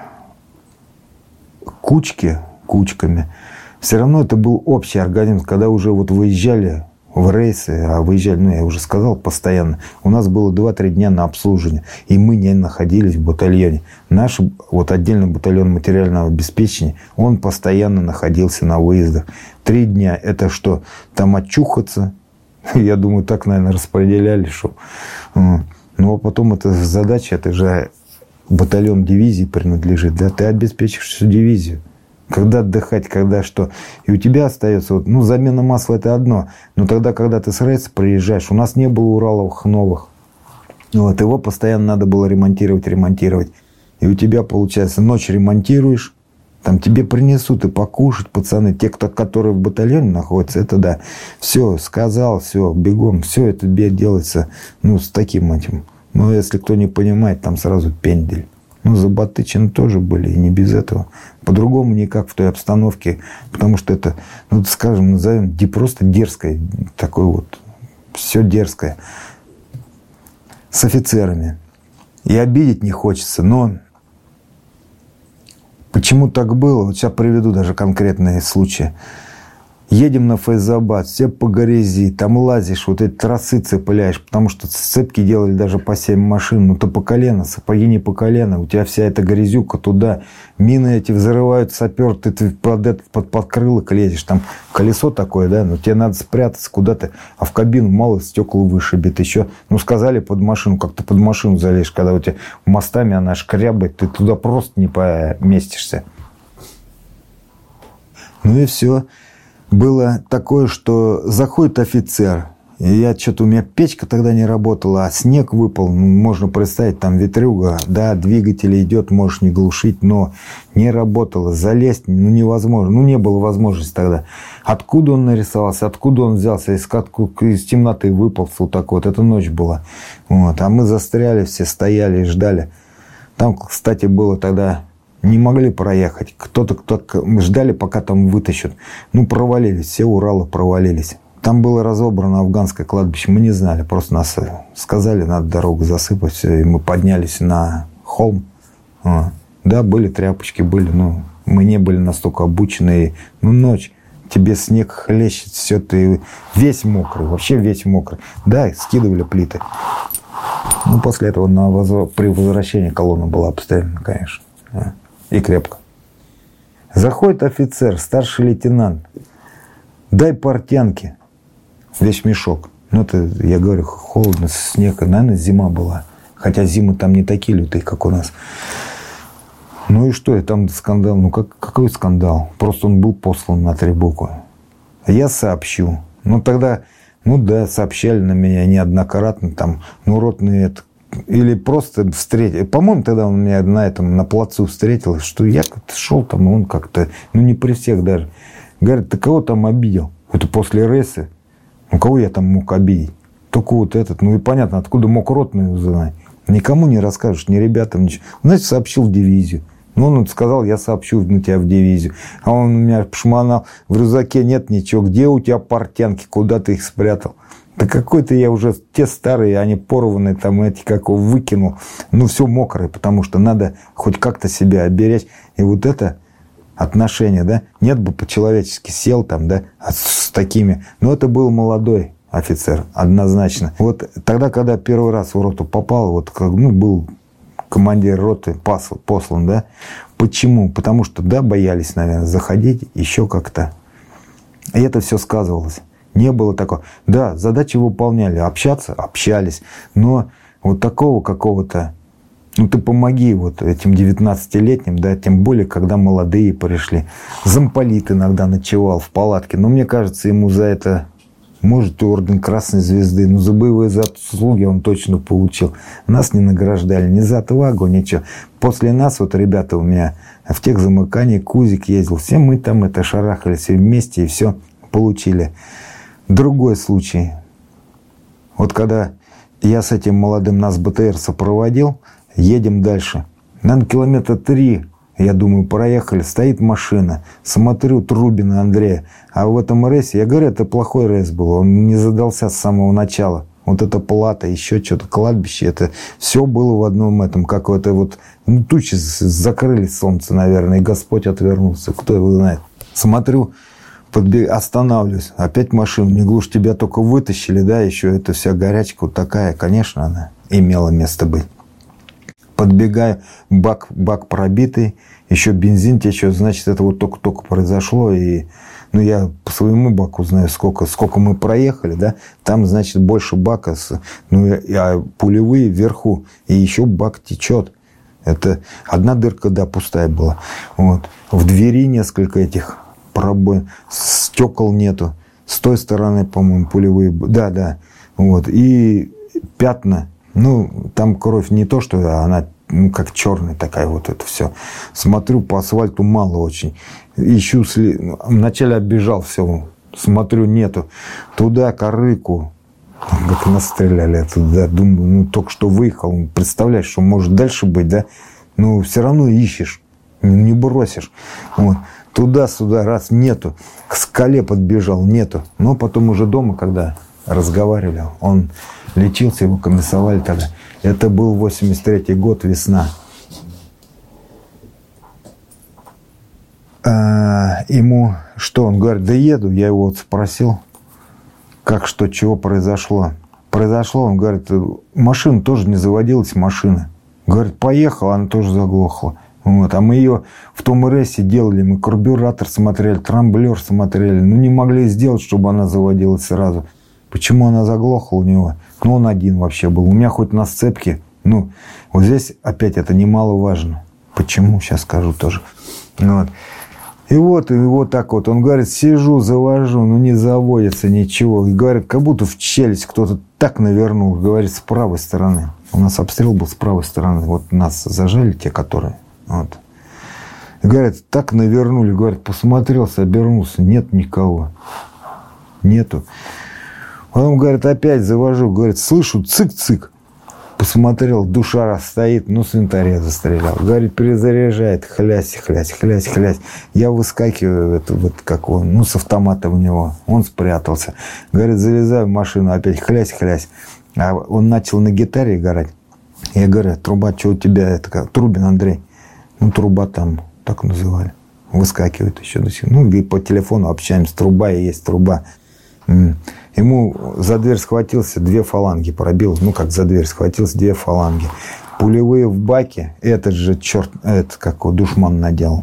Speaker 2: кучки, кучками. Все равно это был общий организм. Когда уже вот выезжали в рейсы, а выезжали, ну, я уже сказал, постоянно, у нас было два-три дня на обслуживание, и мы не находились в батальоне. Наш вот отдельный батальон материального обеспечения, он постоянно находился на выездах. Три дня. Это что? Там очухаться. Я думаю, так, наверное, распределяли, что... Ну, а потом эта задача, это же... батальон дивизии принадлежит, да, ты обеспечишь всю дивизию. Когда отдыхать, когда что. И у тебя остается, вот, ну, замена масла это одно. Но тогда, когда ты с рейса приезжаешь, у нас не было Ураловых новых. Вот, его постоянно надо было ремонтировать, ремонтировать. И у тебя, получается, ночь ремонтируешь, там тебе принесут и покушать, пацаны. Те, кто, которые в батальоне находятся, это да. Все, сказал, все, бегом. Все это делается, ну, с таким этим. Но если кто не понимает, там сразу пендель. Ну, забатычины тоже были, и не без этого. По-другому никак в той обстановке, потому что это, ну, скажем, назовем, просто дерзкое, такое вот, все дерзкое. С офицерами. И обидеть не хочется, но почему так было? Вот сейчас приведу даже конкретные случаи. Едем на Файзабад, все по грязи, там лазишь, вот эти трассы цепляешь, потому что цепки делали даже по семь машин, ну то по колено, сапоги не по колено, у тебя вся эта грязюка туда, мины эти взрывают, сапер, ты, ты под, этот, под подкрылок лезешь, там колесо такое, да, но тебе надо спрятаться куда-то, а в кабину мало стекла вышибет еще, ну сказали под машину, как ты под машину залезешь, когда у тебя мостами она шкрябает, ты туда просто не поместишься. Ну и все. Было такое, что заходит офицер, И я что-то, у меня печка тогда не работала, а снег выпал. Ну, можно представить, там ветрюга, да, двигатель идет, можешь не глушить, но не работало. Залезть, ну, невозможно. Ну, не было возможности тогда. Откуда он нарисовался, откуда он взялся, из, из темноты выполз вот так вот. Это ночь была. Вот. А мы застряли, все стояли и ждали. Там, кстати, было тогда... Не могли проехать. Кто-то, кто-то ждали, пока там вытащат. Ну, провалились. Все Уралы провалились. Там было разобрано афганское кладбище. Мы не знали. Просто нас сказали, надо дорогу засыпать. Все, и мы поднялись на холм. А. Да, были тряпочки, были. Но мы не были настолько обучены. Ну, ночь. Тебе снег хлещет. Все, ты весь мокрый. Вообще весь мокрый. Да, скидывали плиты. Ну, после этого на воз... при возвращении колонна была обстреляна, конечно. И крепко. Заходит офицер, старший лейтенант. Дай портянки. Весь мешок. Ну, это, я говорю, холодно, снег. Наверное, зима была. Хотя зимы там не такие лютые, как у нас. Ну и что? И там скандал. Ну, как, какой скандал? Просто он был послан на три буквы. Я сообщу. Ну, тогда, ну да, сообщали на меня неоднократно. Там, ну, ротный это. Или просто встретил. По-моему, тогда он меня на этом, на плацу встретил, что я как-то шел там, он как-то, ну не при всех даже. Говорит, ты кого там обидел? Это после рейса. Ну, кого я там мог обидеть? Только вот этот. Ну и понятно, откуда мог ротный узнать. Никому не расскажешь, ни ребятам, ничего. Значит, сообщил в дивизию. Ну, он сказал, я сообщу на тебя в дивизию. А он у меня пошмонал, в рюкзаке нет ничего. Где у тебя портянки? Куда ты их спрятал? Да какой-то я уже, те старые, они порванные, там эти, как его выкинул. Ну, все мокрое, потому что надо хоть как-то себя оберечь. И вот это отношение, да, нет бы по-человечески сел там, да, с такими. Но это был молодой офицер, однозначно. Вот тогда, когда первый раз в роту попал, вот, ну, был командир роты послан, да. Почему? Потому что, да, боялись, наверное, заходить еще как-то. И это все сказывалось. Не было такого. Да, задачи выполняли. Общаться? Общались. Но вот такого какого-то... Ну, ты помоги вот этим девятнадцатилетним, да, тем более, когда молодые пришли. Замполит иногда ночевал в палатке. Но мне кажется, ему за это... Может, и орден Красной Звезды. Но за боевые заслуги он точно получил. Нас не награждали ни за отвагу, ничего. После нас, вот ребята у меня в тех замыканиях, Кузик ездил. Все мы там это шарахались вместе и все получили. Другой случай. Вот когда я с этим молодым нас БТР сопроводил, едем дальше. Наверное, километра три, я думаю, проехали. Стоит машина. Смотрю, Трубина Андрея. А в этом рейсе, я говорю, это плохой рейс был. Он не задался с самого начала. Вот эта плата, еще что-то, кладбище. Это все было в одном этом. Как это вот, ну, тучи закрыли солнце, наверное. И Господь отвернулся. Кто его знает. Смотрю, подбег... останавливаюсь. Опять машину. Не глушь, тебя только вытащили, да, еще эта вся горячка вот такая. Конечно, она имела место быть. Подбегаю, бак, бак пробитый, еще бензин течет, значит, это вот только-только произошло. И, ну, я по своему баку знаю, сколько, сколько мы проехали, да, там, значит, больше бака, с, ну, а пулевые вверху, и еще бак течет. Это одна дырка, да, пустая была. Вот. В двери несколько этих пробоин, стекол нету. С той стороны, по-моему, пулевые, да, да, вот, и пятна. Ну, там кровь не то, что она, ну, как черная такая вот это все. Смотрю, по асфальту мало очень. Ищу, сли... вначале оббежал все, смотрю, нету. Туда, Корыку, как нас стреляли туда. Думаю, ну, только что выехал. Представляешь, что может дальше быть, да? Ну, все равно ищешь, не бросишь. Вот. Туда-сюда, раз, нету. К скале подбежал, нету. Но потом уже дома, когда разговаривали, он лечился, его комиссовали тогда. Это был восемьдесят третий год, весна. А, ему что? Он говорит, да еду. Я его вот спросил, как, что, чего произошло. Произошло, он говорит, машина тоже не заводилась, машина. Говорит, поехала, она тоже заглохла. Вот. А мы ее в том рейсе делали, мы карбюратор смотрели, трамблер смотрели. Ну, не могли сделать, чтобы она заводилась сразу. Почему она заглохла у него? Ну, он один вообще был. У меня хоть на сцепке. Ну, вот здесь опять это немаловажно. Почему? Сейчас скажу тоже. Вот. И вот, и вот так вот. Он говорит, сижу, завожу, ну не заводится ничего. И говорит, как будто в челюсть кто-то так навернул. Говорит, с правой стороны. У нас обстрел был с правой стороны. Вот нас зажали те, которые. Вот. И говорит, так навернули. Говорит, посмотрелся, обернулся. Нет никого. Нету. Потом, говорит, опять завожу. Говорит, слышу, цик-цик. Посмотрел, душа стоит, ну, с янтаря застрелял. Говорит, перезаряжает, хлясь, хлясь, хлясь, хлясь. Я выскакиваю, это, вот как он, ну, с автомата в него. Он спрятался. Говорит, залезаю в машину, опять хлясь, хлясь. А он начал на гитаре играть. Я говорю, труба, что у тебя? Это как? Трубин Андрей. Ну, труба там, так называли. Выскакивает еще до сих пор. Ну, и по телефону общаемся. Труба и есть труба. Ему за дверь схватился, две фаланги пробил. Ну, как за дверь схватился, две фаланги. Пулевые в баке. Этот же черт, это как его душман наделал.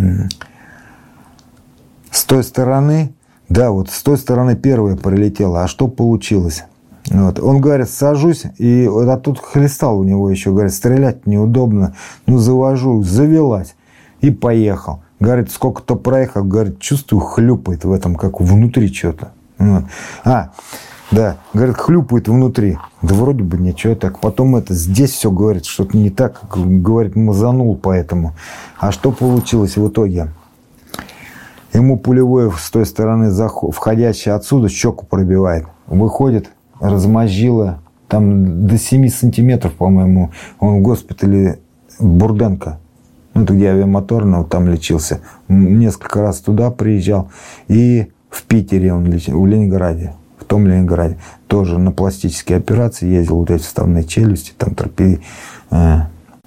Speaker 2: С той стороны, да, вот с той стороны первая прилетела. А что получилось? Вот. Он говорит, сажусь, и вот, а тут хлестал у него еще. Говорит, стрелять неудобно. Ну, завожу, завелась. И поехал. Говорит, сколько-то проехал. Говорит, чувствую, хлюпает в этом, как внутри что-то. Вот. А, да, говорит, хлюпает внутри. Да вроде бы ничего так. Потом это, здесь все, говорит, что-то не так. Говорит, мазанул поэтому. А что получилось в итоге? Ему пулевое с той стороны, входящее отсюда, щеку пробивает. Выходит, размозжило. Там до семи сантиметров, по-моему. Он в госпитале Бурденко. Ну, это где авиамоторного, там лечился. Несколько раз туда приезжал. И в Питере он лечил, в Ленинграде, в том Ленинграде. Тоже на пластические операции ездил, вот эти вставные челюсти, там торпеды, э,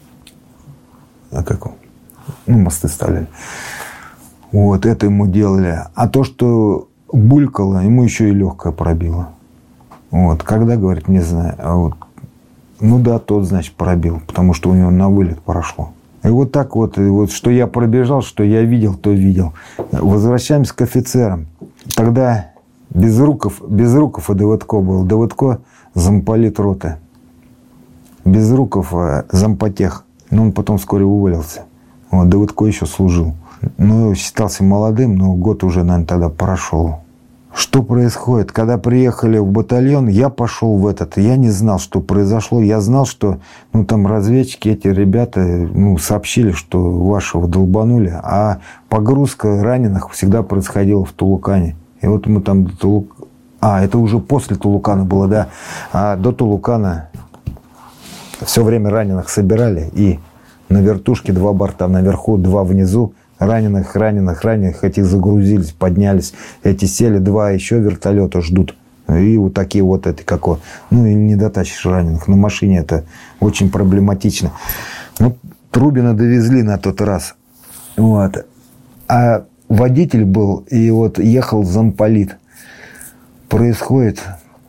Speaker 2: а как он? Ну, мосты ставили. Вот, это ему делали. А то, что булькало, ему еще и легкое пробило. Вот, когда, говорит, не знаю. А вот, ну да, тот, значит, пробил, потому что у него на вылет прошло. И вот так вот, и вот, что я пробежал, что я видел, то видел. Возвращаемся к офицерам. Тогда Безруков, Безруков и Давыдко был. Давыдко замполит роты. Безруков зампотех. Но он потом вскоре уволился. Вот, Давыдко еще служил. Ну, считался молодым, но год уже, наверное, тогда прошел. Что происходит? Когда приехали в батальон, я пошел в этот. Я не знал, что произошло. Я знал, что ну, там разведчики, эти ребята ну, сообщили, что вашего долбанули. А погрузка раненых всегда происходила в Тулукане. И вот мы там до Тулук... А, это уже после Тулукана было, да. А до Тулукана все время раненых собирали. И на вертушке два борта, наверху два внизу. Раненых, раненых, раненых, эти загрузились, поднялись, эти сели, два еще вертолета ждут. И вот такие вот эти, как вот, ну, и не дотащишь раненых. На машине это очень проблематично. Ну, Трубина довезли на тот раз. Вот. А водитель был, и вот ехал замполит. Происходит.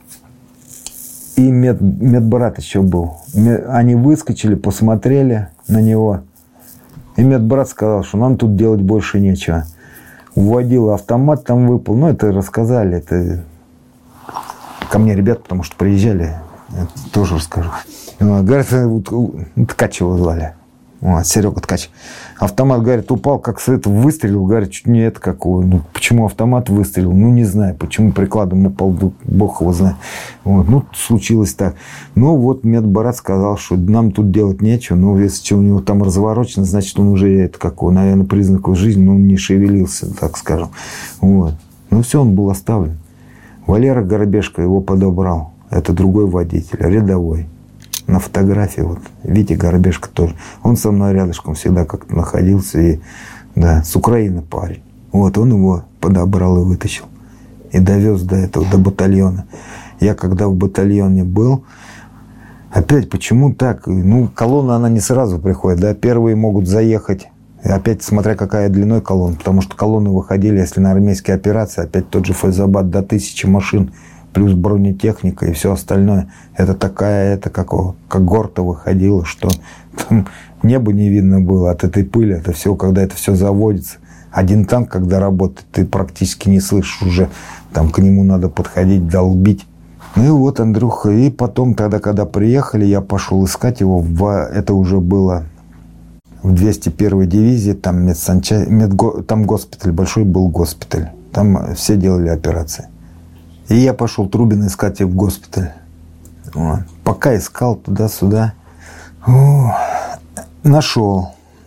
Speaker 2: И мед, медбрат еще был. Они выскочили, посмотрели на него. И медбрат сказал, что нам тут делать больше нечего. Уводил автомат, там выпал. Ну, это рассказали. Это ко мне ребята, потому что приезжали. Это тоже расскажу. Говорят, Ткач его звали. Вот, Серега Ткач. Автомат, говорит, упал, как свет выстрелил. Говорит, чуть не это какого. Ну, почему автомат выстрелил? Ну, не знаю. Почему прикладом упал, бог его знает. Вот, ну, случилось так. Ну, вот медбрат сказал, что нам тут делать нечего. Ну, если что у него там разворочено, значит, он уже, это какого, наверное, признаков жизни, ну, не шевелился, так скажем. Вот. Ну, все, он был оставлен. Валера Горобешко его подобрал. Это другой водитель, рядовой. На фотографии, вот, Витя Горобешко тоже. Он со мной рядышком всегда как-то находился. И, да, с Украины парень. Вот, он его подобрал и вытащил. И довез до этого, до батальона. Я когда в батальоне был, опять почему так? Ну, колонна, она не сразу приходит, да. Первые могут заехать, опять смотря какая длиной колонна. Потому что колонны выходили, если на армейские операции, опять тот же Файзабад, до тысячи машин. Плюс бронетехника и все остальное. Это такая, это какого, как горта выходила, что там небо не видно было от этой пыли. Это все, когда это все заводится. Один танк, когда работает, ты практически не слышишь уже. Там к нему надо подходить, долбить. Ну и вот, Андрюха. И потом тогда, когда приехали, я пошел искать его. В, это уже было в двести первой дивизии, там, медсанча... медго... там госпиталь, большой был госпиталь. Там все делали операции. И я пошел Трубина искать в госпиталь. Вот. Пока искал туда-сюда, о, нашел.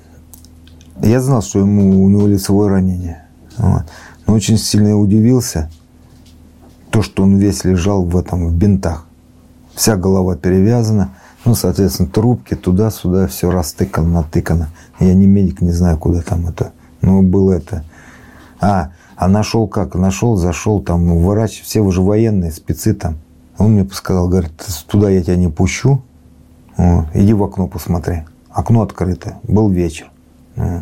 Speaker 2: Я знал, что ему, у него лицевое ранение. Вот. Но очень сильно удивился, то, что он весь лежал в этом, в бинтах. Вся голова перевязана. Ну, соответственно, трубки туда-сюда, все растыкано, натыкано. Я не медик, не знаю, куда там это. Но было это. А, а нашел как? Нашел, зашел, там врач, все уже военные, спецы там. Он мне сказал, говорит, туда я тебя не пущу. Вот, иди в окно посмотри. Окно открыто. Был вечер. Вот.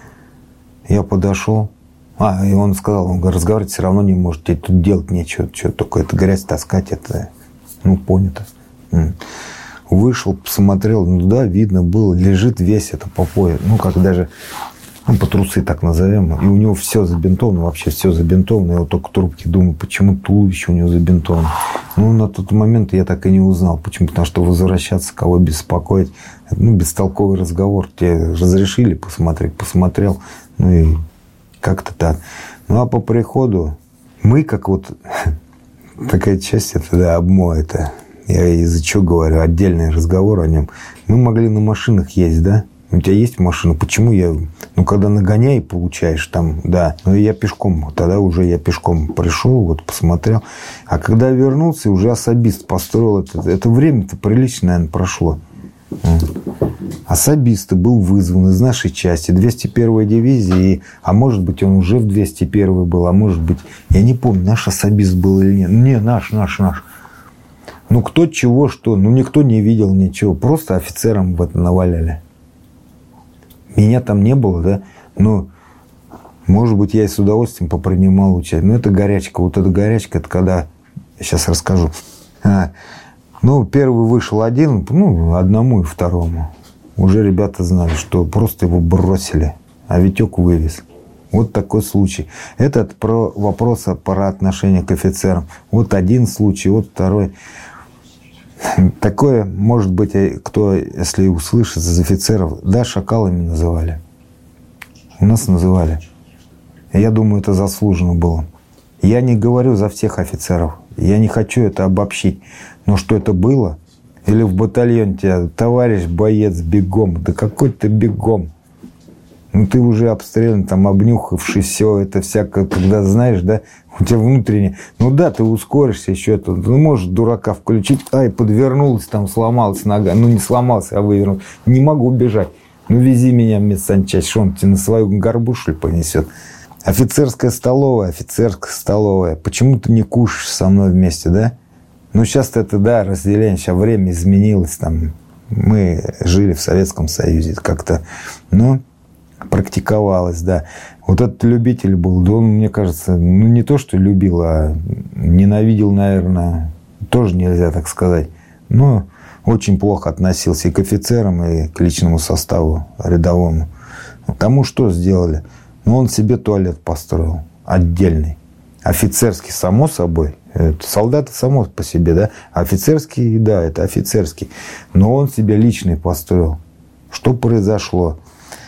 Speaker 2: Я подошел. А, и он сказал, он говорит, разговаривать все равно не можете, тут делать нечего, что только это грязь таскать, это, ну, понято. Вышел, посмотрел, ну да, видно было, лежит весь это по пояс, ну, как даже, ну, по трусы так назовем, и у него все забинтовано, вообще все забинтовано, я вот только трубки думаю, почему туловище у него забинтовано. Ну, на тот момент я так и не узнал, почему, потому что возвращаться, кого беспокоить, ну, бестолковый разговор, тебе разрешили посмотреть, посмотрел, ну, и как-то так. Ну, а по приходу мы, как вот такая часть, это да, ОБМО, это я из-за чего говорю, отдельный разговор о нем. Мы могли на машинах ездить, да? У тебя есть машина? Почему я... Ну, когда нагоняй получаешь там, да. Ну, я пешком, тогда уже я пешком пришел, вот, посмотрел. А когда вернулся, уже особист построил это. Это время-то прилично, наверное, прошло. Особист был вызван из нашей части, двести первой дивизии, а может быть, он уже в двести первой был, а может быть, я не помню, наш особист был или нет. Не, наш, наш, наш. Ну, кто чего, что, ну, никто не видел ничего, просто офицерам в это наваляли. Меня там не было, да, но, может быть, я и с удовольствием попринимал участие. Но это горячка, вот эта горячка, это когда, я сейчас расскажу. А, ну, первый вышел один, ну, одному и второму. Уже ребята знали, что просто его бросили, а Витек вывез. Вот такой случай. Это про вопрос про отношение к офицерам. Вот один случай, вот второй. Такое, может быть, кто, если услышит из офицеров, да, шакалами называли. У нас называли. Я думаю, это заслуженно было. Я не говорю за всех офицеров. Я не хочу это обобщить. Но что это было? Или в батальоне тебя, товарищ боец, бегом. Да какой ты бегом? Ну, ты уже обстрелян, там, обнюхавший все это всякое, когда знаешь, да, у тебя внутренне. Ну да, ты ускоришься еще. Это, ну, можешь дурака включить. Ай, подвернулась, там, сломалась нога. Ну, не сломалась, а вывернулась. Не могу убежать. Ну, вези меня в медсанчасть. Что он тебе на свою горбушу понесет? Офицерская столовая, офицерская столовая. Почему ты не кушаешь со мной вместе, да? Ну, сейчас это, да, разделение. Сейчас время изменилось. Там, мы жили в Советском Союзе как-то. Ну, практиковалось, да. Вот этот любитель был, да он, мне кажется, ну не то, что любил, а ненавидел, наверное, тоже нельзя так сказать. Но очень плохо относился и к офицерам, и к личному составу рядовому. Тому что сделали? Ну, он себе туалет построил отдельный. Офицерский, само собой. Это солдаты само по себе, да. Офицерский, да, это офицерский. Но он себе личный построил. Что произошло?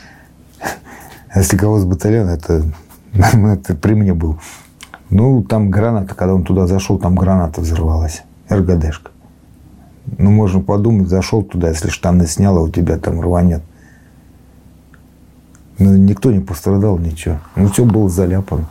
Speaker 2: Если кого с батальона, это, это при мне был. Ну, там граната, когда он туда зашел, там граната взорвалась. эр гэ дэшка. Ну, можно подумать, зашел туда, если штаны снял, а у тебя там рванет. Ну, никто не пострадал, ничего. Ну, все было заляпано.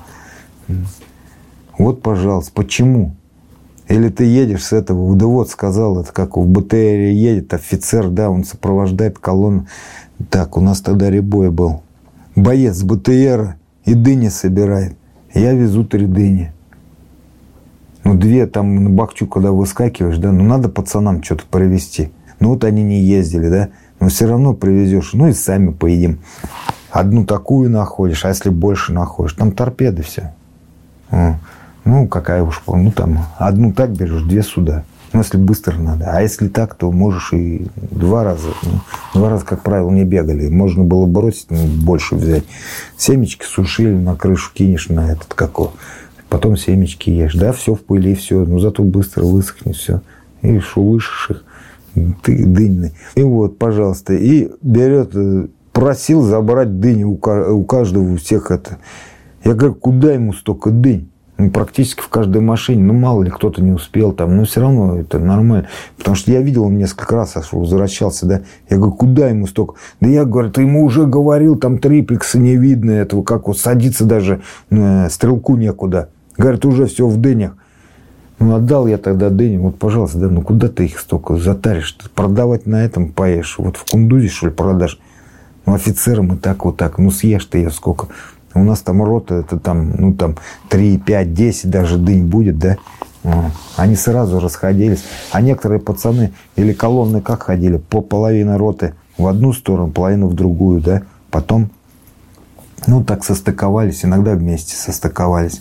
Speaker 2: Вот, пожалуйста, почему? Или ты едешь с этого, да вот, сказал, это как в бэ тэ эре едет офицер, да, он сопровождает колонну. Так, у нас тогда ребой был. Боец с бэ тэ эра и дыни собирает. Я везу три дыни. Ну, две там на Бахчу, когда выскакиваешь, да, ну, надо пацанам что-то привезти. Ну, вот они не ездили, да, но все равно привезешь. Ну, и сами поедим. Одну такую находишь, а если больше находишь, там торпеды все. Ну, какая уж, ну, там, одну так берешь, две сюда. Ну, если быстро надо. А если так, то можешь и два раза. Ну, два раза, как правило, не бегали. Можно было бросить, ну, больше взять. Семечки сушили, на крышу кинешь на этот какой. Потом семечки ешь. Да, все в пыли, все. Но зато быстро высохнет все. И шулышишь их. Ты дынный. И вот, пожалуйста. И берет просил забрать дынь у каждого, у всех это. Я говорю, куда ему столько дынь? Ну, практически в каждой машине. Ну, мало ли, кто-то не успел там. Но все равно это нормально. Потому что я видел, он несколько раз аж возвращался, да. Я говорю, куда ему столько? Да я говорю, ты ему уже говорил, там триплекса не видно этого, как вот садиться даже, э, стрелку некуда. Говорит, уже все в дынях. Ну, отдал я тогда дыню. Вот, пожалуйста, да, ну, куда ты их столько затаришь? Продавать на этом поешь. Вот в Кундузе, что ли, продашь? Ну, офицерам и так, вот так. Ну, съешь ты ее сколько. У нас там рота, это там, ну, там, три, пять, десять даже дынь будет, да. Они сразу расходились. А некоторые пацаны или колонны как ходили? По половине роты в одну сторону, половину в другую, да. Потом, ну, так состыковались, иногда вместе состыковались.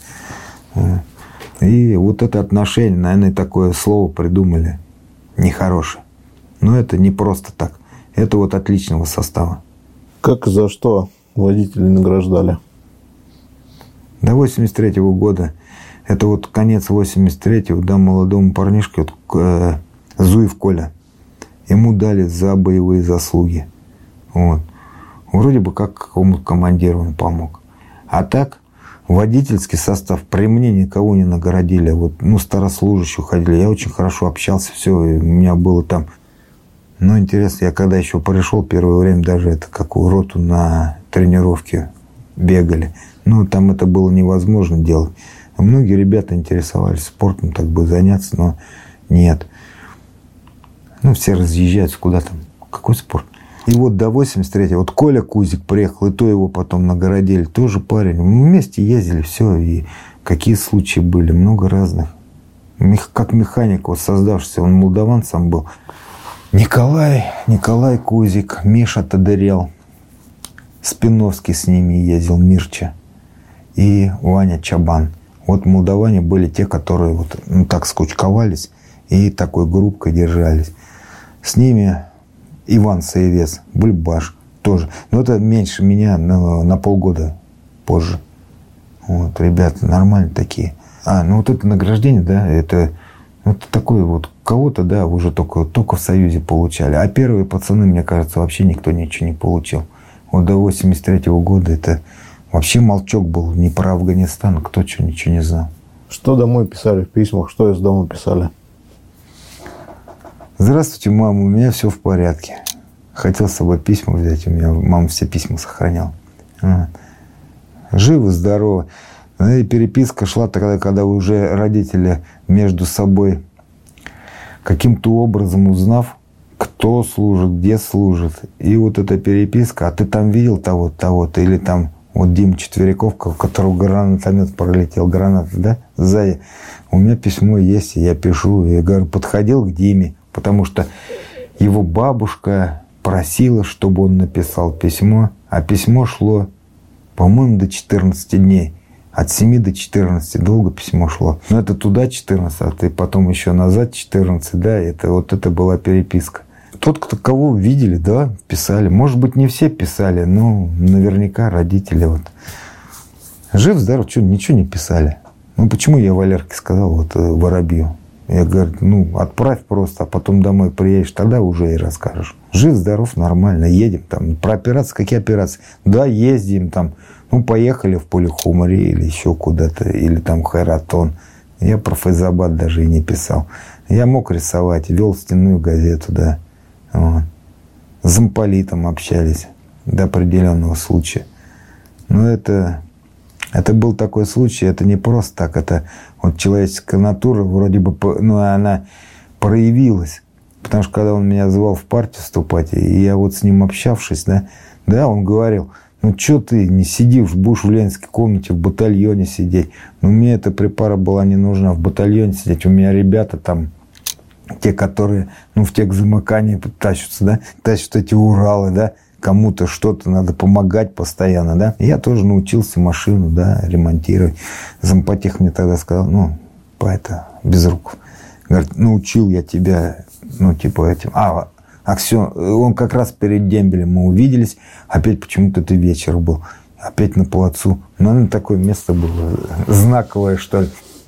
Speaker 2: И вот это отношение, наверное, такое слово придумали нехорошее. Но это не просто так. Это вот от личного состава.
Speaker 3: Как и за что водителей награждали?
Speaker 2: До восемьдесят третьего года, это вот конец восемьдесят третьего, да, молодому парнишке, вот, э, Зуев Коля, ему дали за боевые заслуги. Вот. Вроде бы как какому-то командиру он помог. А так, водительский состав при мне никого не наградили. Вот, ну, старослужащие ходили. Я очень хорошо общался, все, у меня было там. Ну, интересно, я когда еще пришел, первое время даже это какую роту на тренировке бегали. Ну, там это было невозможно делать. Многие ребята интересовались спортом, так бы заняться, но нет. Ну, все разъезжаются куда там. Какой спорт? И вот до восемьдесят третьего, вот Коля Кузик приехал, и то его потом наградили. Тоже парень. Мы вместе ездили, все. И какие случаи были, много разных. Как механик, вот создавшийся, он молдаван сам был. Николай, Николай Кузик, Миша Тодырел, Спиновский с ними ездил, Мирча и Ваня Чабан. Вот молдаване были те, которые вот, ну, так скучковались и такой группкой держались. С ними Иван Саевец, Бульбаш тоже. Но это меньше меня на, на полгода позже. Вот, ребята нормальные такие. А, ну вот это награждение, да, это, это такое вот кого-то, да, уже только, только в Союзе получали. А первые пацаны, мне кажется, вообще никто ничего не получил. Вот до восемьдесят третьего года это вообще молчок был. Не про Афганистан, кто что, ничего не знал.
Speaker 3: Что домой писали в письмах? Что из дома писали?
Speaker 2: Здравствуйте, мама, у меня все в порядке. Хотел с собой письма взять, у меня мама все письма сохраняла. Живы, здоровы. И переписка шла тогда, когда уже родители между собой каким-то образом узнав, кто служит, где служит. И вот эта переписка, а ты там видел того-то, того-то, или там вот Дима Четверяков, у которого гранатомет пролетел, граната, да, сзади. У меня письмо есть, и я пишу. Я говорю, подходил к Диме, потому что его бабушка просила, чтобы он написал письмо, а письмо шло, по-моему, до четырнадцати дней. От семи до четырнадцати долго письмо шло. Но это туда четырнадцать, а ты потом еще назад четырнадцать, да, это вот это была переписка. Тот, кто кого видели, да, писали. Может быть, не все писали, но наверняка родители вот. Жив, здоров, что, ничего не писали. Ну, почему я Валерке сказал, вот, Воробью? Я говорю, ну, отправь просто, а потом домой приедешь, тогда уже и расскажешь. Жив, здоров, нормально, едем там. Про операции, какие операции? Да, ездим там. Ну, поехали в Полихумари или еще куда-то, или там Хайратон. Я про Файзабад даже и не писал. Я мог рисовать, вел стенную газету, да. Вот. С замполитом общались до определенного случая. Но это, это был такой случай, это не просто так, это вот человеческая натура вроде бы, ну, она проявилась. Потому что когда он меня звал в партию вступать, и я вот с ним общавшись, да, да, он говорил, ну, что ты не сидишь, будешь в ленинской комнате, в батальоне сидеть. Ну, мне эта препара была не нужна, в батальоне сидеть. У меня ребята там, те, которые, ну, в тех замыканиях тащатся, да, тащат эти Уралы, да, кому-то что-то надо помогать постоянно, да. И я тоже научился машину, да, ремонтировать. Зампотех мне тогда сказал, ну, по это, Безруков, говорит, научил я тебя, ну, типа этим, а, Аксен, он как раз перед дембелем мы увиделись, опять почему-то это вечер был, опять на плацу. Наверное, такое место было знаковое, что ли.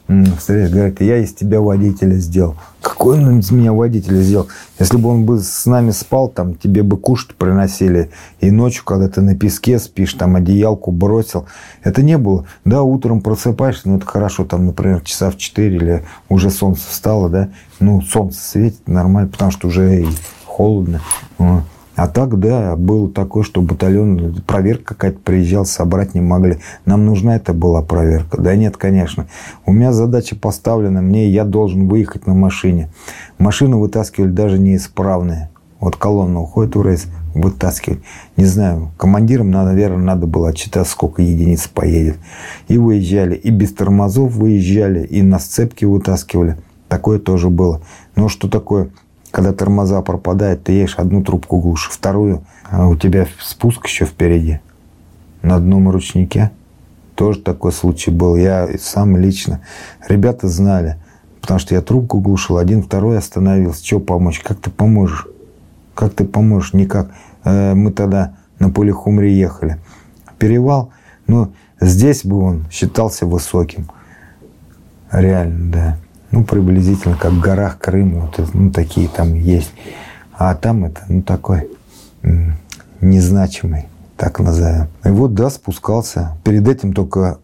Speaker 2: Встретишь, говорит, я из тебя водителя сделал. Какой он из меня водителя сделал? Если бы он бы с нами спал, там, тебе бы кушать приносили. И ночью, когда ты на песке спишь, там, одеялку бросил. Это не было. Да, утром просыпаешься, ну, это хорошо, там, например, часа в четыре или уже солнце встало, да. Ну, солнце светит нормально, потому что уже и холодно. А так, да, было такое, что батальон, проверка какая-то приезжал, собрать не могли. Нам нужна это была проверка. Да нет, конечно. У меня задача поставлена, мне я должен выехать на машине. Машину вытаскивали даже неисправные. Вот колонна уходит в рейс, вытаскивать. Не знаю, командирам, наверное, надо было отчитаться, сколько единиц поедет. И выезжали, и без тормозов выезжали, и на сцепке вытаскивали. Такое тоже было. Но что такое... Когда тормоза пропадают, ты едешь одну трубку глушишь, вторую, а у тебя спуск еще впереди. На одном ручнике. Тоже такой случай был. Я сам лично. Ребята знали. Потому что я трубку глушил, один, второй остановился. Что помочь? Как ты поможешь? Как ты поможешь? Никак. Мы тогда на Полихумре ехали. Перевал. Ну, здесь бы он считался высоким. Реально, да. Ну, приблизительно, как в горах Крыма, вот, ну, такие там есть. А там это, ну, такой м- незначимый, так назовем. И вот, да, спускался. Перед этим только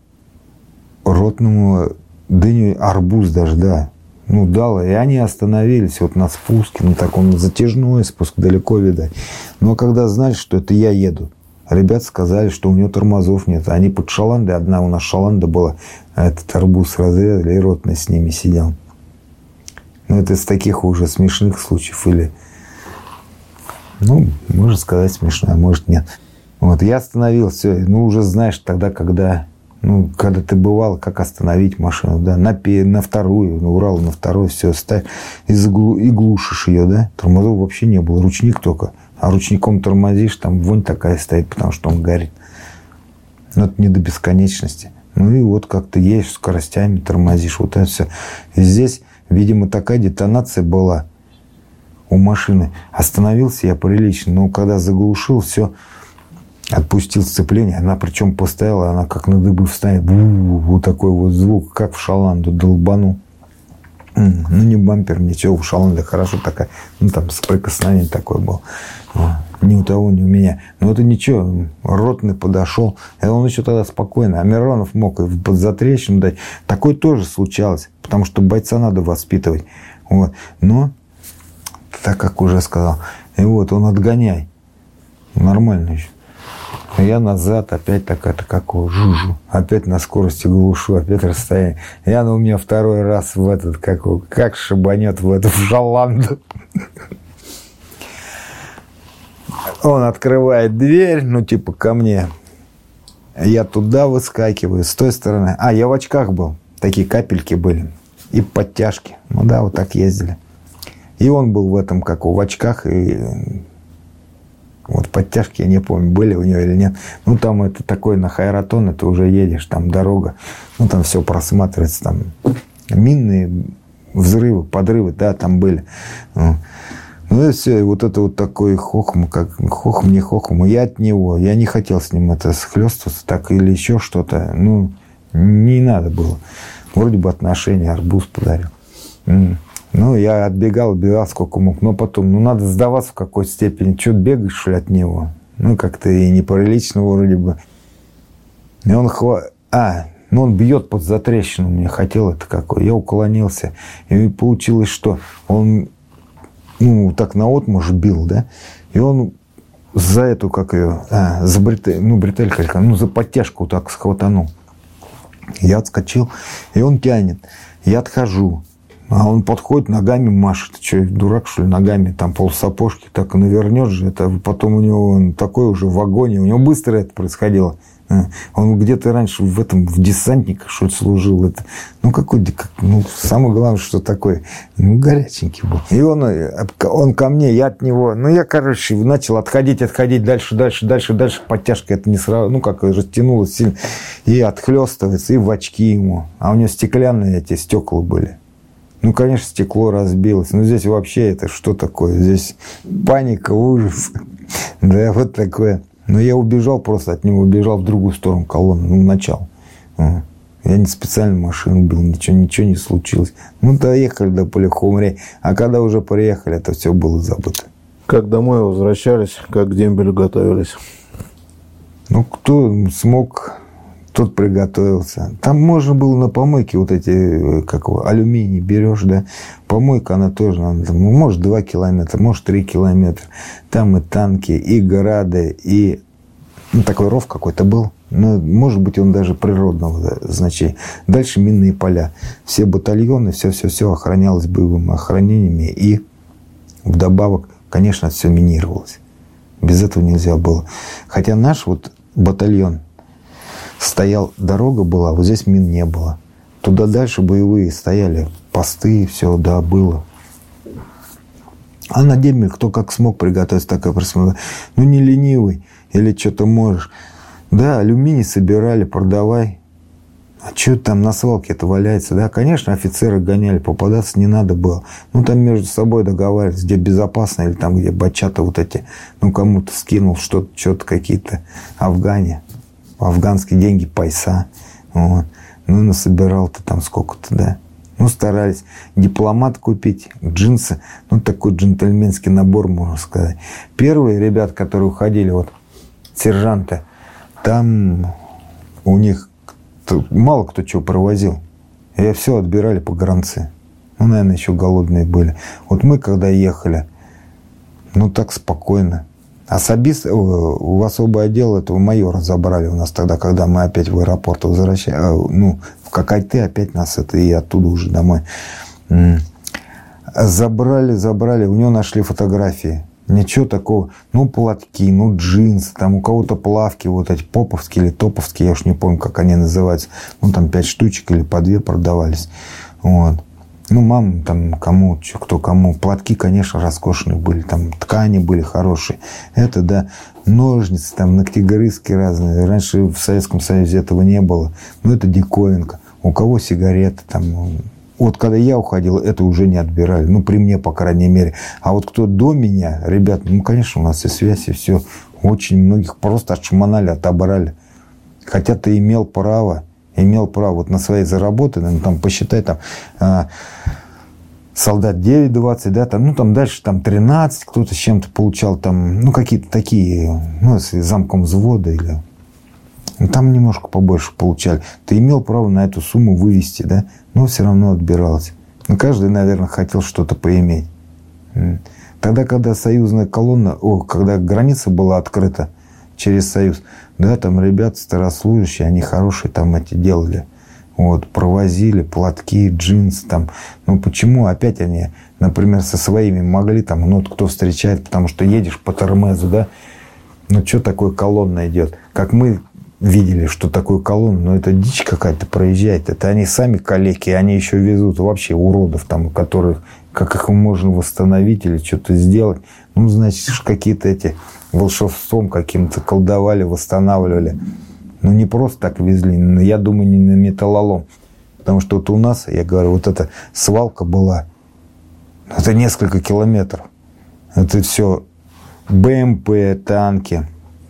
Speaker 2: ротному дыню арбуз даже, да, ну, дал. И они остановились вот на спуске, на таком затяжной спуск, далеко видать. Но когда знали, что это я еду, ребята сказали, что у него тормозов нет. Они под шаландой, одна у нас шаланда была, а этот арбуз разрезали, и ротный с ними сидел. Ну, это из таких уже смешных случаев. Или, ну, можно сказать, смешно, а может, нет. Вот, я остановился. Ну, уже знаешь тогда, когда, ну, когда ты бывал, как остановить машину, да, на, на вторую, на Урал, на вторую, все, ставь, и, заглу, и глушишь ее, да. Тормозов вообще не было, ручник только. А ручником тормозишь, там вонь такая стоит, потому что он горит. Но это не до бесконечности. Ну и вот как ты едешь скоростями, тормозишь. Вот это все. И здесь, видимо, такая детонация была у машины. Остановился я прилично, но когда заглушил, все, отпустил сцепление. Она причем постояла, она как на дыбы встанет. Вот такой вот звук, как в шаланду долбану. Ну, не бампер, ничего, у шаланды хорошо такая. Ну, там соприкосновение такое было. Ни у того, ни у меня. Но это ничего. Ротный подошел. И он еще тогда спокойно. А Миронов мог и под затрещину дать. Такое тоже случалось. Потому что бойца надо воспитывать. Вот. Но, так как уже сказал, и вот он отгоняй. Нормально еще. А я назад, опять такая-то какого жужу. Опять на скорости глушу, опять расстояние. И она у меня второй раз в этот, как, как шибанет в эту в шаланду. Он открывает дверь, ну, типа, ко мне. Я туда выскакиваю, с той стороны. А, я в очках был. Такие капельки были. И подтяжки. Ну да, вот так ездили. И он был в этом, как в очках. И вот подтяжки, я не помню, были у него или нет. Ну, там это такой на Хайратон, это уже едешь, там дорога. Ну, там все просматривается. Там минные взрывы, подрывы, да, там были. Ну и все, и вот это вот такой хохм, как хохм, не хохм. Я от него, я не хотел с ним это схлестываться, так или еще что-то. Ну, не надо было. Вроде бы отношения, арбуз подарил. Ну, я отбегал, отбегал сколько мог. Но потом, ну, надо сдаваться в какой-то степени. Что, бегаешь, что ли, от него? Ну, как-то и неприлично вроде бы. И он хва... А, ну, он бьет под затрещину. Мне хотел это какой. Я уклонился. И получилось, что он... Ну, так наотмашь бил, да? И он за эту, как ее, а, за бретель, ну, бретелька, ну, за подтяжку так схватанул. Я отскочил, и он тянет. Я отхожу. А он подходит, ногами машет. Ты что, дурак, что ли, ногами? Там полсапожки, так и навернешь же. Это потом у него он такой уже в вагоне. У него быстро это происходило. Он где-то раньше в этом, в десантниках что-то служил. Это, ну, какой, как, ну, самое главное, что такое, ну, горяченький был. И он, он ко мне, я от него, ну, я, короче, начал отходить, отходить дальше, дальше, дальше, дальше. Подтяжка это не сразу, ну, как растянулась сильно. И отхлестывается, и в очки ему. А у него стеклянные эти стекла были. Ну, конечно, стекло разбилось. Но здесь вообще это что такое? Здесь паника, ужас. Да, вот такое. Но я убежал просто от него, убежал в другую сторону колонны, ну, в начало. Я не специально машину бил, ничего, ничего не случилось. Мы доехали до Полихомрей, а когда уже приехали, это все было забыто.
Speaker 3: Как домой возвращались, как к дембелю готовились?
Speaker 2: Ну, кто смог, тот приготовился. Там можно было на помойке вот эти, как его, алюминий берешь, да. Помойка, она тоже, она, может, два километра, может, три километра. Там и танки, и грады, и... Ну, такой ров какой-то был. Но, может быть, он даже природного значения. Дальше минные поля. Все батальоны, все-все-все охранялось боевыми охранениями. И вдобавок, конечно, все минировалось. Без этого нельзя было. Хотя наш вот батальон стоял, дорога была, вот здесь мин не было. Туда дальше боевые стояли, посты, все, да, было. А на дембель кто как смог приготовиться, так и просмотрел. Ну, не ленивый или что-то можешь. Да, алюминий собирали, продавай. А что там на свалке это валяется? Да, конечно, офицеры гоняли, попадаться не надо было. Ну, там между собой договаривались, где безопасно, или там, где бачата вот эти. Ну, кому-то скинул что-то, что-то какие-то афгане. Афганские деньги, пайса. Вот. Ну, насобирал-то там сколько-то, да. Ну, старались дипломат купить, джинсы. Ну, такой джентльменский набор, можно сказать. Первые ребят, которые уходили, вот, сержанты, там у них мало кто чего провозил. И все отбирали по гранцы. Ну, наверное, еще голодные были. Вот мы, когда ехали, ну, так спокойно. Особист, в особый отдел этого майора забрали у нас тогда, когда мы опять в аэропорт возвращались. Ну, в Кокайты опять нас это и оттуда уже домой. Забрали, забрали. У него нашли фотографии. Ничего такого. Ну, платки, ну, джинсы. Там у кого-то плавки вот эти поповские или топовские. Я уж не помню, как они называются. Ну, там пять штучек или по две продавались. Вот. Ну, мам, там, кому, кто кому. Платки, конечно, роскошные были. Там ткани были хорошие. Это, да, ножницы, там, ногтегрызки разные. Раньше в Советском Союзе этого не было. Ну, это диковинка. У кого сигареты, там... Вот когда я уходил, это уже не отбирали. Ну, при мне, по крайней мере. А вот кто до меня, ребят, ну, конечно, у нас и связь, и все. Очень многих просто отшмонали, отобрали. Хотя ты имел право, имел право вот на свои заработанные, ну, там, посчитай, там, э, солдат девять двадцать, да, там, ну, там дальше, там, тринадцать, кто-то с чем-то получал, там, ну, какие-то такие, ну, если замком взвода или... Там немножко побольше получали. Ты имел право на эту сумму вывести, да? Но все равно отбиралось. Ну, каждый, наверное, хотел что-то поиметь. Тогда, когда союзная колонна, о, когда граница была открыта через Союз, да, там ребята старослужащие, они хорошие там эти делали. Вот, провозили платки, джинсы там. Ну, почему опять они, например, со своими могли там, ну, вот кто встречает, потому что едешь по Термезу, да? Ну, что такое колонна идет? Как мы видели, что такое колонна, но это дичь какая-то проезжает. Это они сами калеки, они еще везут вообще уродов, там, которых, как их можно восстановить или что-то сделать. Ну, значит, какие-то эти волшебством каким-то колдовали, восстанавливали. Ну, не просто так везли. Я думаю, не на металлолом. Потому что вот у нас, я говорю, вот эта свалка была. Это несколько километров. Это все БМП, танки,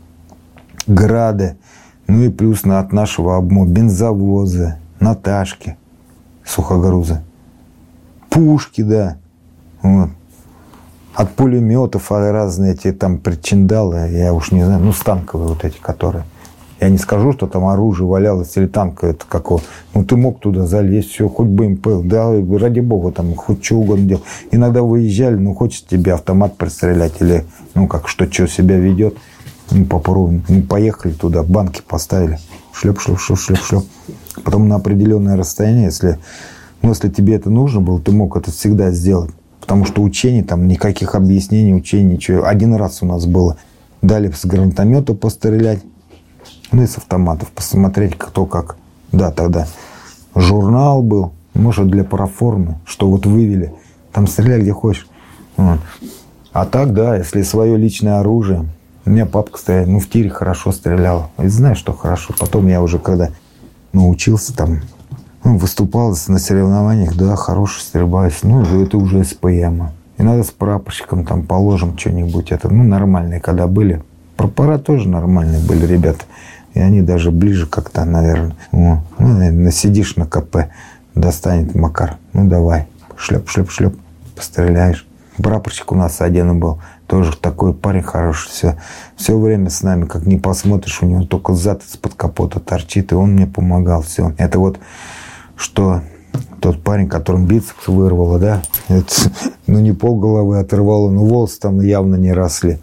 Speaker 2: грады. Ну и плюс на, от нашего обмо бензовозы, Наташки, сухогрузы, пушки, да. Вот. От пулеметов разные эти там причиндалы, я уж не знаю, ну, станковые вот эти, которые. Я не скажу, что там оружие валялось или танка это какого. Ну, ты мог туда залезть, все, хоть БМП, да, ради бога, там, хоть что угодно делал. Иногда выезжали, ну, хочется тебе автомат пристрелять или, ну, как, что, что себя ведет. Ну, попробуем. Ну, поехали туда, банки поставили. Шлеп, шлеп, шлеп, шлеп, шлеп. Потом на определенное расстояние, если, ну, если тебе это нужно было, ты мог это всегда сделать. Потому что учений, там никаких объяснений, учений, ничего. Один раз у нас было. Дали с гранатомета пострелять. Ну, и с автоматов посмотреть, кто как. Да, тогда журнал был. Может, для проформы, что вот вывели. Там стреляй где хочешь. Вот. А так, да, если свое личное оружие... У меня папка стоял, ну, в тире хорошо стрелял. И знаешь, что хорошо. Потом я уже, когда научился там, ну, выступал на соревнованиях, да, хороший стрельба. Ну, это уже СПМ. Иногда с прапорщиком там положим что-нибудь. Это, ну, нормальные, когда были. Прапора тоже нормальные были, ребята. И они даже ближе как-то, наверное. О, ну, наверное, сидишь на КП, достанет Макар. Ну, давай. Шлеп, шлеп, шлеп. Постреляешь. Прапорщик у нас один был. Тоже такой парень хороший. Все, все время с нами. Как не посмотришь, у него только зад из-под капота торчит. И он мне помогал. Все. Это вот что тот парень, которым бицепс вырвало, да? Это, ну, не полголовы оторвало, но волосы там явно не росли.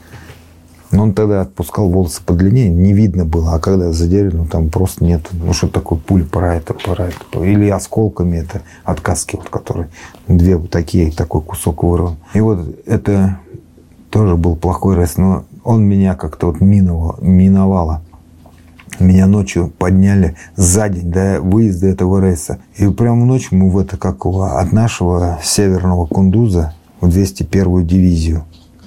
Speaker 2: Но он тогда отпускал волосы подлиннее, не видно было. А когда задерли, ну там просто нет. Ну что такое пуль про это, про это. Или осколками это от каски, вот, которые две вот такие, такой кусок вырван. И вот это тоже был плохой рейс. Но он меня как-то вот миновал, миновало. Меня ночью подняли за день до выезда этого рейса. И прямо ночью мы в это, как от нашего северного Кундуза в двести первую дивизию.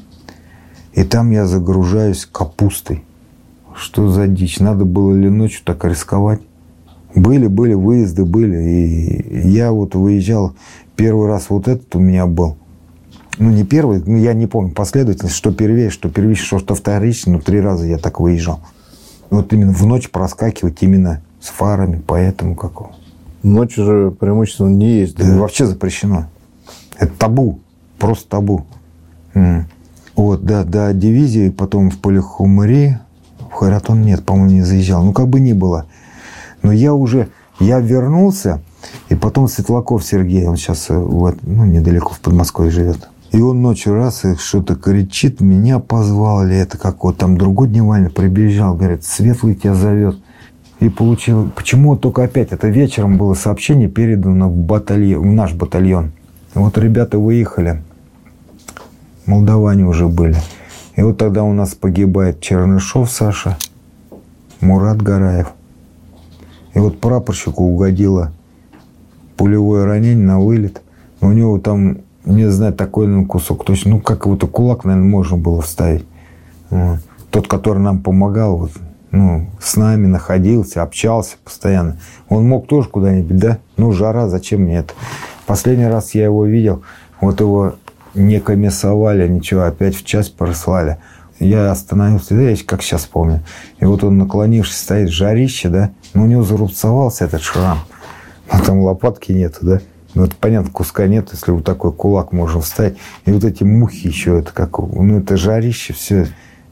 Speaker 2: И там я загружаюсь капустой. Что за дичь? Надо было ли ночью так рисковать? Были, были, выезды были. И я вот выезжал первый раз, вот этот у меня был. Ну, не первый, ну, я не помню последовательность, что первее, что первичный, что вторичный. Но три раза я так выезжал. Вот именно в ночь проскакивать именно с фарами, поэтому какого.
Speaker 3: Ночью же преимущественно не ездили.
Speaker 2: Да, вообще запрещено. Это табу. Просто табу. М. Вот, да, до дивизии, потом в Полихумри, в Хайратон нет, по-моему, не заезжал. Ну, как бы ни было. Но я уже, я вернулся, и потом Светлаков Сергей, он сейчас вот, ну, недалеко в Подмосковье живет. И он ночью раз и что-то кричит, меня позвал, или это как вот там другой дневальный прибежал, говорит, Светлый тебя зовет. И получил, почему только опять, это вечером было сообщение передано в, батальон, в наш батальон. И вот ребята выехали. Молдаване уже были. И вот тогда у нас погибает Чернышов Саша, Мурат Гараев. И вот прапорщику угодило пулевое ранение на вылет. У него там, не знаю, такой ну, кусок точно, ну как вот кулак, наверное, можно было вставить. Вот. Тот, который нам помогал, вот, ну, с нами находился, общался постоянно. Он мог тоже куда-нибудь, да? Ну, жара, зачем мне это? Последний раз я его видел, вот его не комиссовали, ничего, опять в часть прислали. Я остановился, да, я как сейчас помню. И вот он, наклонившись, стоит, жарище, да, но у него зарубцовался этот шрам. Но там лопатки нету, да. Ну, это понятно, куска нет, если вот такой кулак можно вставить. И вот эти мухи еще, это как, ну, это жарище, все.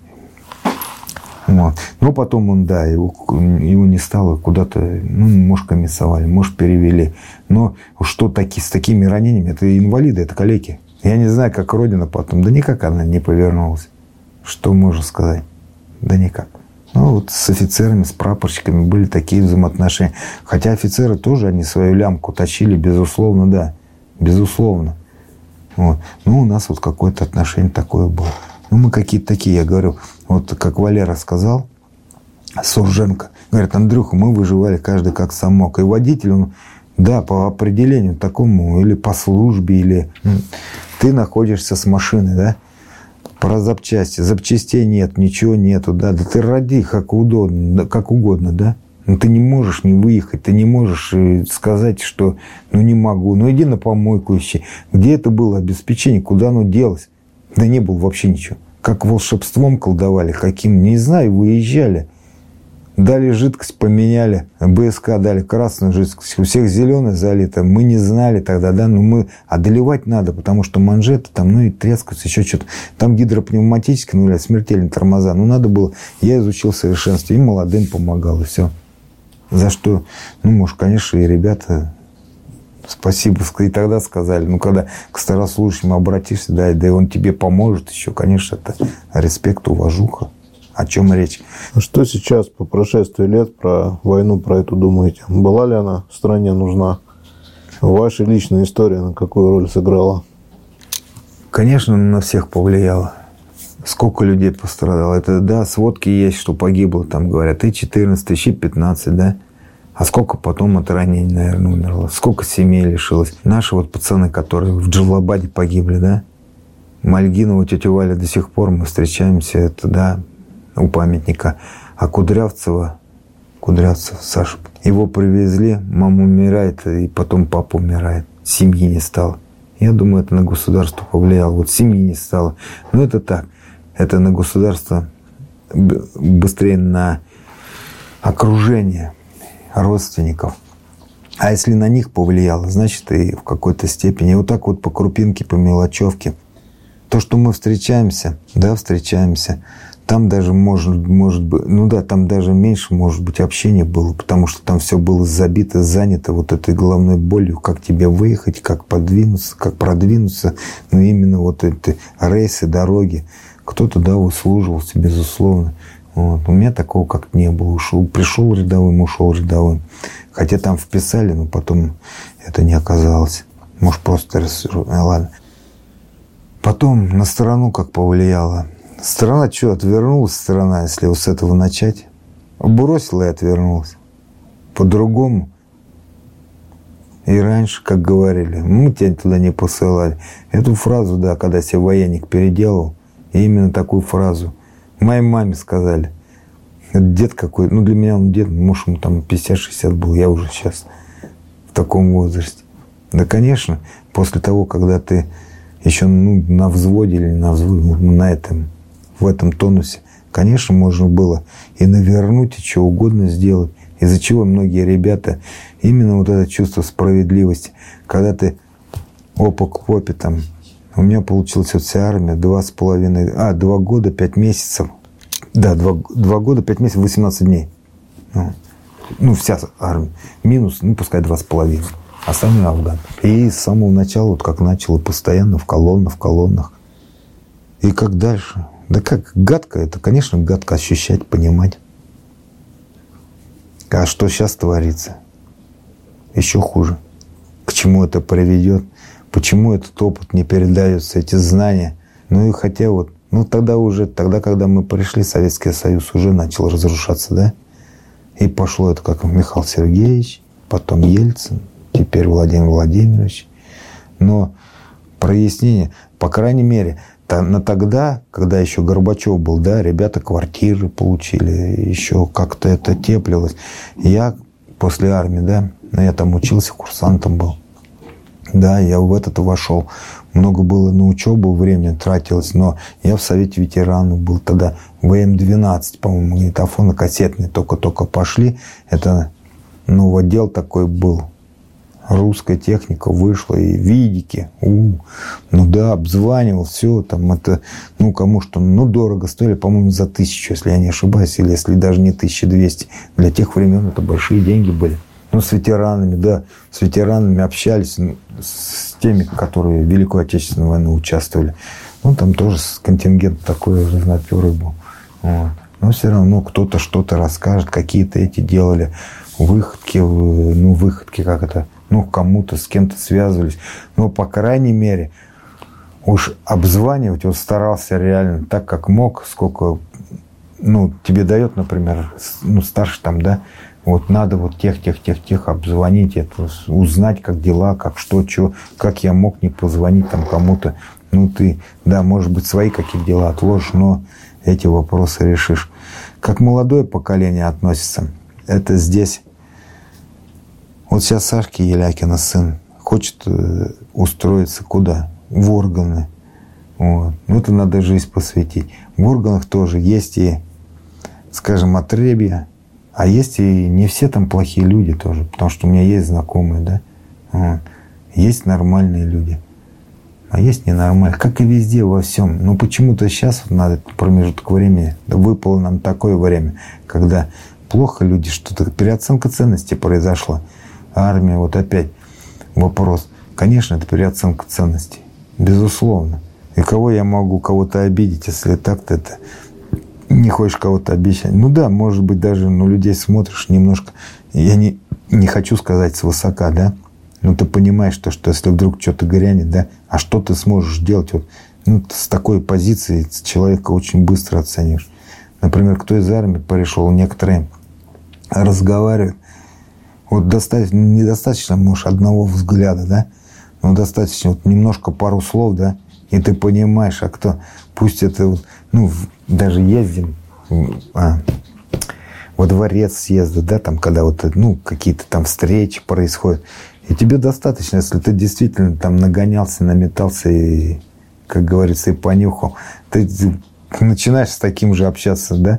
Speaker 2: Вот. Но потом он, да, его, его не стало, куда-то, ну, может, комиссовали, может, перевели. Но что таки, с такими ранениями, это инвалиды, это калеки. Я не знаю, как Родина потом. Да никак она не повернулась. Что можно сказать? Да никак. Ну, вот с офицерами, с прапорщиками были такие взаимоотношения. Хотя офицеры тоже, они свою лямку точили, безусловно, да. Безусловно. Вот. Ну, у нас вот какое-то отношение такое было. Ну, мы какие-то такие, я говорю, вот как Валера сказал, Сурженко, говорит, Андрюха, мы выживали каждый как сам мог. И водитель, он, да, по определению такому, или по службе, или ты находишься с машиной, да, про запчасти. Запчастей нет, ничего нету, да, да ты роди как удобно, как угодно, да. Но ты не можешь не выехать, ты не можешь сказать, что ну не могу, ну иди на помойку ищи. Где это было обеспечение, куда оно делось? Да не было вообще ничего. Как волшебством колдовали, каким, не знаю, выезжали. Дали жидкость, поменяли, БСК дали красную жидкость, у всех зеленая залита, мы не знали тогда, да, но мы, а доливать надо, потому что манжеты там, ну и трескаются, еще что-то, там гидропневматические, ну, смертельные тормоза, ну, надо было, я изучил совершенство, и молодым помогал, и все. За что, ну, может, конечно, и ребята, спасибо, и тогда сказали, ну, когда к старослужащему обратишься, да, да и он тебе поможет еще, конечно, это респект, уважуха. О чем речь?
Speaker 3: Что сейчас, по прошествии лет, про войну, про эту думаете? Была ли она стране нужна? Ваша личная история на какую роль сыграла?
Speaker 2: Конечно, на всех повлияло. Сколько людей пострадало. Это, да, сводки есть, что погибло, там говорят, и четырнадцать, и пятнадцать, да? А сколько потом от ранений, наверное, умерло? Сколько семей лишилось? Наши вот пацаны, которые в Джалалабаде погибли, да? Мальгинова, тетя Валя, до сих пор мы встречаемся, это, да, у памятника. А Кудрявцева, Кудрявцев, Саша, его привезли, мама умирает, и потом папа умирает. Семьи не стало. Я думаю, это на государство повлияло. Вот семьи не стало. Но это так. Это на государство быстрее на окружение родственников. А если на них повлияло, значит, и в какой-то степени. И вот так вот по крупинке, по мелочевке. То, что мы встречаемся, да, встречаемся, там даже может, может быть, ну да, там даже меньше, может быть, общения было, потому что там все было забито, занято вот этой головной болью, как тебе выехать, как подвинуться, как продвинуться. Ну, именно вот эти рейсы, дороги. Кто-то, да, выслуживался, безусловно. Вот. У меня такого как не было. Ушел, пришел рядовым, ушел рядовым. Хотя там вписали, но потом это не оказалось. Может, просто... Ладно. Потом на страну как повлияло. Страна что, отвернулась страна, если вот с этого начать? Бросила и отвернулась. По-другому. И раньше, как говорили, мы тебя туда не посылали. Эту фразу, да, когда себе военник переделал, именно такую фразу моей маме сказали. Это дед какой, ну для меня он дед, может ему там пятьдесят-шестьдесят был, я уже сейчас в таком возрасте. Да, конечно, после того, когда ты еще ну, на взводе или на взводе, ну, на этом, в этом тонусе, конечно, можно было и навернуть, и что угодно сделать. Из-за чего многие ребята, именно вот это чувство справедливости, когда ты опа к попе там, у меня получилась вот вся армия, два с половиной, а, два года, пять месяцев, да, два, два года, пять месяцев, восемнадцать дней. Ну, ну, вся армия. Минус, ну, пускай два с половиной. Остальной Афган. И с самого начала, вот как начал, постоянно в колоннах, в колоннах. И как дальше? Да как гадко это, конечно, гадко ощущать, понимать. А что сейчас творится? Еще хуже. К чему это приведет? Почему этот опыт не передается, эти знания? Ну и хотя вот, ну тогда уже, тогда, когда мы пришли, Советский Союз уже начал разрушаться, да? И пошло это как Михаил Сергеевич, потом Ельцин, теперь Владимир Владимирович. Но прояснение, по крайней мере, на тогда, когда еще Горбачев был, да, ребята квартиры получили, еще как-то это теплилось. Я после армии, да, я там учился, курсантом был. Да, я в этот вошел. Много было на учебу, время тратилось, но я в Совете ветеранов был тогда. вэ эм двенадцать, по-моему, магнитофоны кассетные только-только пошли. Это, ну, отдел такой был. Русская техника вышла, и видики. У, ну да, обзванивал, все там это, ну, кому что, ну, дорого стоили, по-моему, за тысячу, если я не ошибаюсь, или если даже не тысяча двести. Для тех времен это большие деньги были. Ну, с ветеранами, да, с ветеранами общались, ну, с теми, которые в Великую Отечественную войну участвовали. Ну, там тоже контингент такой разноперый был. Вот. Но все равно кто-то что-то расскажет, какие-то эти делали выходки, ну, выходки, как это, ну, кому-то, с кем-то связывались. Но, по крайней мере, уж обзванивать вот старался реально так, как мог, сколько, ну, тебе дает, например, ну, старший там, да, вот надо вот тех, тех, тех, тех обзвонить, это, узнать, как дела, как что, что, как я мог не позвонить там кому-то. Ну, ты, да, может быть, свои какие-то дела отложишь, но эти вопросы решишь. Как молодое поколение относится, это здесь. Вот сейчас Сашки Елякина, сын, хочет устроиться куда? В органы. Вот. Ну, это надо жизнь посвятить. В органах тоже есть и, скажем, отребья, а есть и не все там плохие люди тоже, потому что у меня есть знакомые, да. Вот. Есть нормальные люди, а есть ненормальные. Как и везде, во всем. Но почему-то сейчас вот надо промежуток времени, выпало нам такое время, когда плохо люди, что-то переоценка ценностей произошла. Армия, вот опять вопрос. Конечно, это переоценка ценностей. Безусловно. И кого я могу кого-то обидеть, если так-то это не хочешь кого-то обещать? Ну да, может быть, даже на людей смотришь немножко. Я не, не хочу сказать свысока, да? Но ты понимаешь, что, что если вдруг что-то грянет, да, а что ты сможешь делать? Вот, ну, с такой позиции человека очень быстро оценишь. Например, кто из армии пришел, некоторые разговаривают. Вот достаточно, недостаточно, может, одного взгляда, да? Но достаточно вот немножко пару слов, да? И ты понимаешь, а кто, пусть это, вот, ну, даже ездим а, во дворец съезда, да, там, когда вот, ну, какие-то там встречи происходят. И тебе достаточно, если ты действительно там нагонялся, наметался и, как говорится, и понюхал. Ты начинаешь с таким же общаться, да?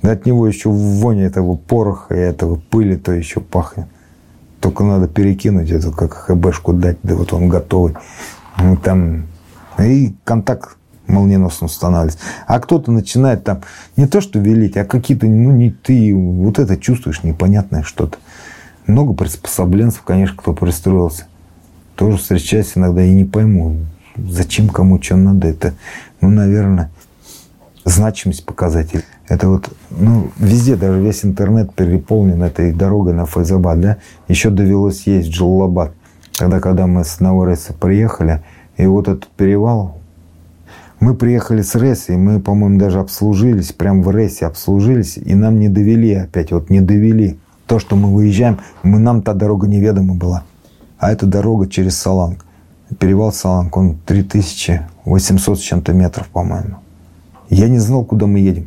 Speaker 2: Да от него еще вонь этого пороха и этого пыли, то еще пахнет. Только надо перекинуть эту, как хэбэшку дать, да вот он готовый. Ну, там, и контакт молниеносно устанавливается. А кто-то начинает там не то что велить, а какие-то, ну, не ты, вот это чувствуешь непонятное что-то. Много приспособленцев, конечно, кто пристроился. Тоже встречаюсь иногда и не пойму, зачем кому что надо. Это, ну, наверное, значимость показателей. Это вот, ну, везде, даже весь интернет переполнен этой дорогой на Файзабад, да. Еще довелось ездить в Джалалабад. Тогда, когда мы с одного рейса приехали, и вот этот перевал, мы приехали с рейса, и мы, по-моему, даже обслужились, прям в рейсе обслужились, и нам не довели опять, вот не довели. То, что мы выезжаем, мы, нам та дорога неведома была. А эта дорога через Саланг. Перевал Саланг, он три тысячи восемьсот с чем-то метров, по-моему. Я не знал, куда мы едем.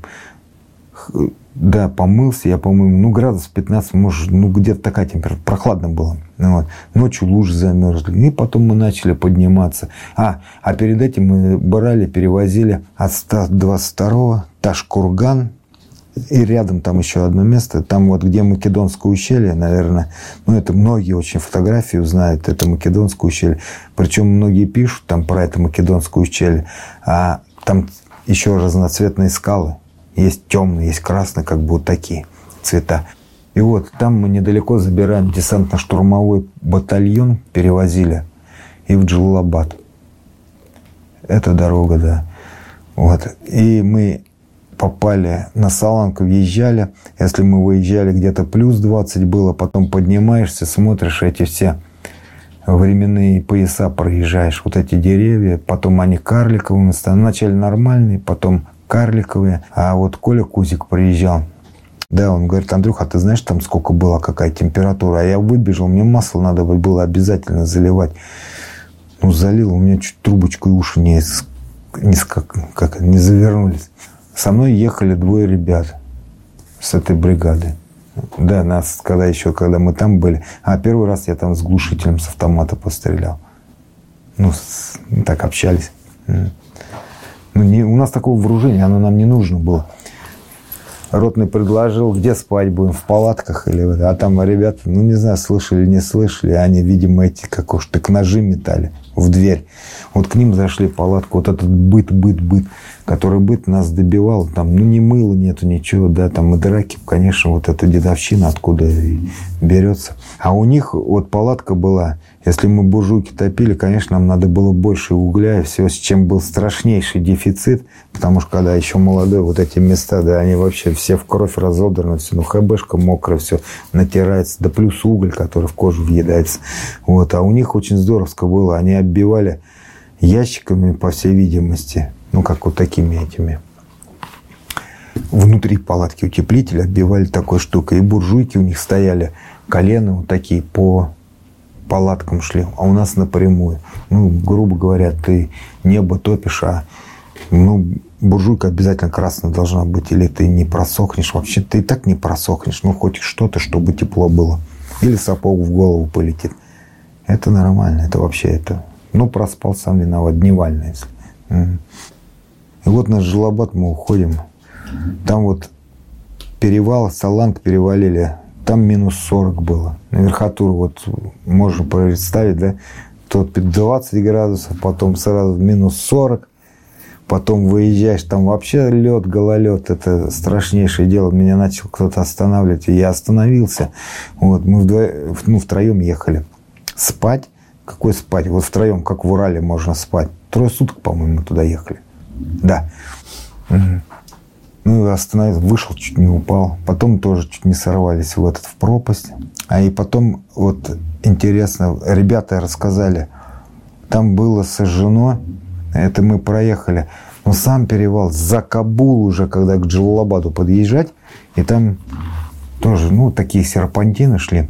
Speaker 2: Да, помылся я, по-моему, ну, градус пятнадцать, может, ну, где-то такая температура. Прохладно было. Ну, вот. Ночью лужи замерзли. И потом мы начали подниматься. А, а перед этим мы брали, перевозили от ста двадцать второго Таш-Курган. И рядом там еще одно место. Там вот, где Македонское ущелье, наверное. Ну, это многие очень фотографии знают. Это Македонское ущелье. Причем многие пишут там про это Македонское ущелье. А там еще разноцветные скалы. Есть темные, есть красные, как бы вот такие цвета. И вот там мы недалеко забираем десантно-штурмовой батальон, перевозили, и в Джалалабад. Это дорога, да. Вот. И мы попали на Саланг, въезжали. Если мы выезжали, где-то плюс двадцать было, потом поднимаешься, смотришь эти все временные пояса, проезжаешь. Вот эти деревья, потом они карликовые, вначале нормальные, потом карликовые. А вот Коля Кузик приезжал. Да, он говорит: Андрюха, а ты знаешь, там сколько было, какая температура? А я выбежал, мне масло надо было обязательно заливать. Ну, залил, у меня чуть трубочку и уши не, не, как, как, не завернулись. Со мной ехали двое ребят с этой бригады. Да, нас, когда еще, когда мы там были. А первый раз я там с глушителем с автомата пострелял. Ну, с, так общались. Ну, не, у нас такого вооружения, оно нам не нужно было. Ротный предложил, где спать будем, в палатках или... А там ребята, ну, не знаю, слышали, не слышали, они, видимо, эти, как уж, так ножи метали в дверь. Вот к ним зашли в палатку, вот этот быт, быт, быт, который быт нас добивал, там, ну, ни мыла нету, ничего, да, там, и драки, конечно, вот эта дедовщина откуда и берется. А у них вот палатка была, если мы буржуйки топили, конечно, нам надо было больше угля и все, с чем был страшнейший дефицит, потому что когда еще молодой, вот эти места, да, они вообще все в кровь разодраны, все, ну, хэбэшка мокрая, все натирается, да плюс уголь, который в кожу въедается. Вот, а у них очень здоровско было, они оббивали ящиками, по всей видимости, ну, как вот такими этими, внутри палатки утеплителя оббивали такой штукой, и буржуйки у них стояли, колено вот такие по палаткам шли, а у нас напрямую. Ну, грубо говоря, ты небо топишь, а ну, буржуйка обязательно красная должна быть, или ты не просохнешь. Вообще ты и так не просохнешь, ну, хоть что-то, чтобы тепло было. Или сапог в голову полетит. Это нормально, это вообще это... Ну, проспал, сам виноват, дневально, если. И вот на Джалалабад мы уходим. Там вот перевал, Саланг перевалили. Там минус сорок было. На верхотуру вот можно представить, да? Тут двадцать градусов, потом сразу минус сорок. Потом выезжаешь, там вообще лед, гололед. Это страшнейшее дело. Меня начал кто-то останавливать, и я остановился. Вот, мы вдвоем, ну, втроем ехали. Спать? Какой спать? Вот втроем, как в Урале можно спать. Трое суток, по-моему, мы туда ехали. Да. Угу. Ну, остановился, вышел, чуть не упал. Потом тоже чуть не сорвались в этот, в пропасть. А и потом, вот интересно, ребята рассказали, там было сожжено, это мы проехали, но сам перевал за Кабул уже, когда к Джалалабаду подъезжать, и там тоже, ну, такие серпантины шли.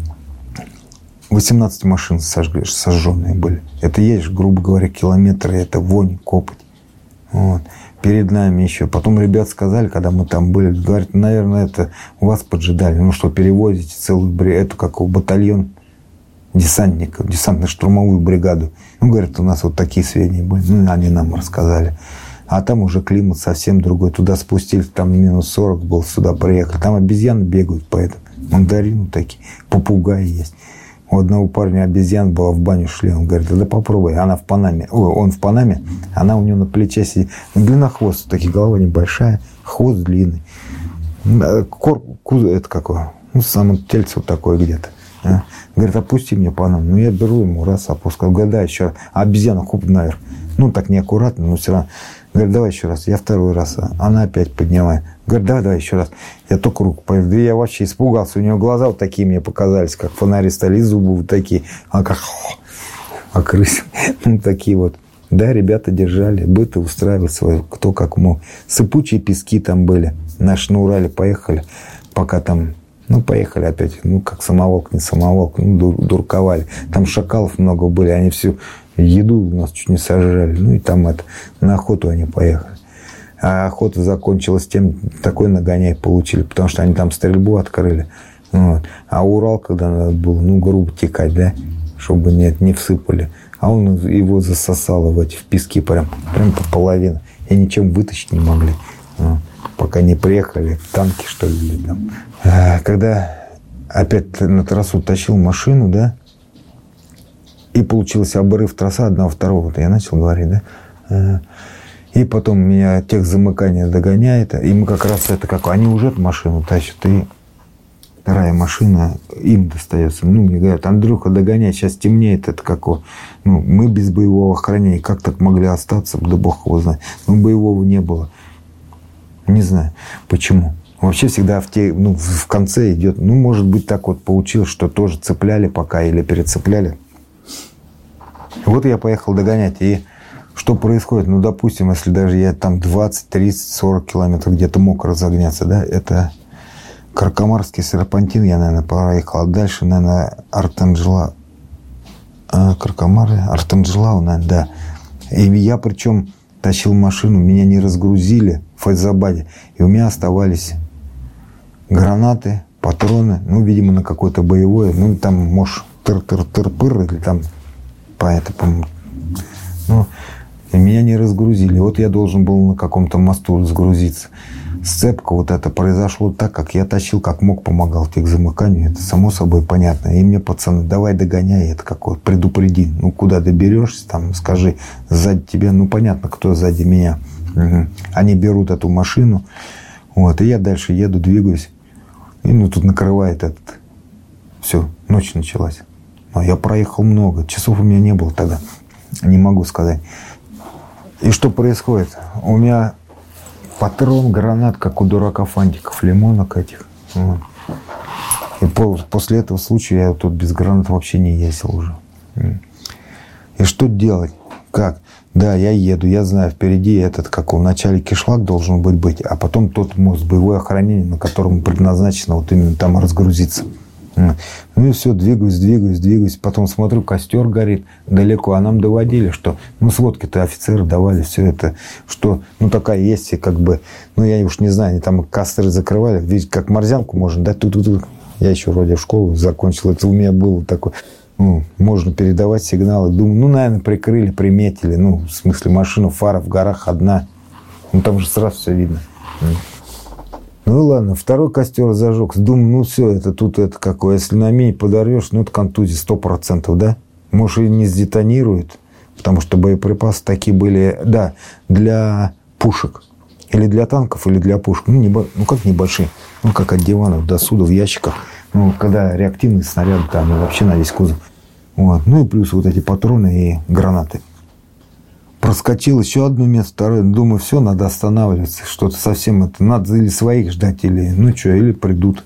Speaker 2: восемнадцать машин сожгли, сожженные были. Это едешь, грубо говоря, километры, это вонь, копоть. Вот. Перед нами еще. Потом ребят сказали, когда мы там были, говорят, наверное, это у вас поджидали. Ну что, перевозите целую эту, как батальон десантников, десантно-штурмовую бригаду. Ну, говорят, у нас вот такие сведения были. Ну, они нам рассказали. А там уже климат совсем другой. Туда спустились, там минус сорок был, сюда приехали. Там обезьяны бегают, поэтому мандарины такие, попугаи есть. У одного парня обезьяна была, в баню шли. Он говорит, да попробуй. Она в Панаме. Ой, он в Панаме, она у него на плече сидит. Длина хвоста, такие, голова небольшая, хвост длинный. Корпус, это какое? Ну, само тельце вот такое где-то. А? Говорит, опусти мне Панаму. Ну, я беру ему, раз, опускаю. Говорю, да, еще раз. А обезьяна хуп наверх. Ну, так неаккуратно, но все равно. Говорит, давай еще раз. Я второй раз. Она опять поднимает. Говорит, давай, давай еще раз. Я только руку повел. Да я вообще испугался. У него глаза вот такие мне показались, как фонари стали, зубы вот такие. А как... А крысы. Ну, такие вот. Да, ребята держали. Быты устраивали свои. Кто как мог. Сыпучие пески там были. Наши на Урале поехали. Пока там... Ну, поехали опять. Ну, как самоволк, не самоволк. Ну, дур, дурковали. Там шакалов много были. Они всю еду у нас чуть не сожрали. Ну, и там это, на охоту они поехали. А охота закончилась тем, такой нагоняй получили, потому что они там стрельбу открыли. Вот. А Урал, когда надо было, ну, грубо текать, да, чтобы нет, не всыпали. А он его засосало в эти в пески прям, прям по половину. И ничем вытащить не могли. Вот. Пока не приехали, танки, что ли, там. А когда опять на трассу тащил машину, да, и получился обрыв трассы одного, второго, вот я начал говорить, да. И потом меня тех замыкания догоняет, и мы как раз это как, они уже эту машину тащат, и вторая машина им достается. Ну, мне говорят, Андрюха, догоняй, сейчас темнеет, это как, ну, мы без боевого охранения, как так могли остаться, да бог его знает. Ну, боевого не было. Не знаю, почему. Вообще всегда в, те, ну, в конце идет, ну, может быть, так вот получилось, что тоже цепляли пока или перецепляли. Вот я поехал догонять, и что происходит? Ну, допустим, если даже я там двадцать, тридцать, сорок километров где-то мог разогняться, да, это Каркамарский серпантин, я, наверное, проехал, а дальше, наверное, Артанджела, а, Каркамары, Артанджелау, наверное, да. И я, причем, тащил машину, меня не разгрузили в Файзабаде, и у меня оставались гранаты, патроны, ну, видимо, на какое-то боевое, ну, там, может, тыр-тыр-тыр-пыр, или там, по это, по-моему, ну, и меня не разгрузили. Вот я должен был на каком-то мосту разгрузиться. Сцепка вот это произошло так, как я тащил, как мог, помогал тех замыканию. Это само собой понятно. И мне пацаны, давай догоняй, это какой, предупреди. Ну, куда доберешься, там, скажи, сзади тебя, ну, понятно, кто сзади меня. Угу. Они берут эту машину, вот, и я дальше еду, двигаюсь. И, ну, тут накрывает этот. Все, ночь началась. Но я проехал много. Часов у меня не было тогда. Не могу сказать. И что происходит? У меня патрон, гранат, как у дурака фантиков, лимонок этих. Вот. И после этого случая я тут без гранат вообще не ездил уже. И что делать? Как? Да, я еду, я знаю, впереди этот, как в начале кишлак должен быть, быть, а потом тот мост, боевое охранение, на котором предназначено вот именно там разгрузиться. Ну и все, двигаюсь, двигаюсь, двигаюсь. Потом смотрю, костер горит далеко. А нам доводили, что, ну, сводки-то офицеры давали все это, что, ну, такая есть, как бы, ну, я уж не знаю, они там костры закрывали, видите, как морзянку можно дать. Тут-тут-тут. Я еще вроде в школу закончил. Это у меня было такое, ну, можно передавать сигналы. Думаю, ну, наверное, прикрыли, приметили. Ну, в смысле, машина, фара в горах одна. Ну, там же сразу все видно. Ну ладно, второй костер зажег. Думаю, ну все, это тут это какое. Если на мини подорвешь, ну это контузия сто процентов, да? Может, и не сдетонирует, потому что боеприпасы такие были, да, для пушек. Или для танков, или для пушек. Ну, небо, ну как небольшие, ну как от диванов до суда в ящиках. Ну, когда реактивные снаряды, там и вообще на весь кузов. Вот. Ну и плюс вот эти патроны и гранаты. Проскочил еще одно место, второе. Думаю, все, надо останавливаться. Что-то совсем это. Надо или своих ждать, или, ну что, или придут.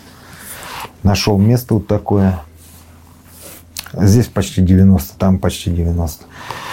Speaker 2: Нашел место вот такое. Здесь почти девяносто, там почти девяносто.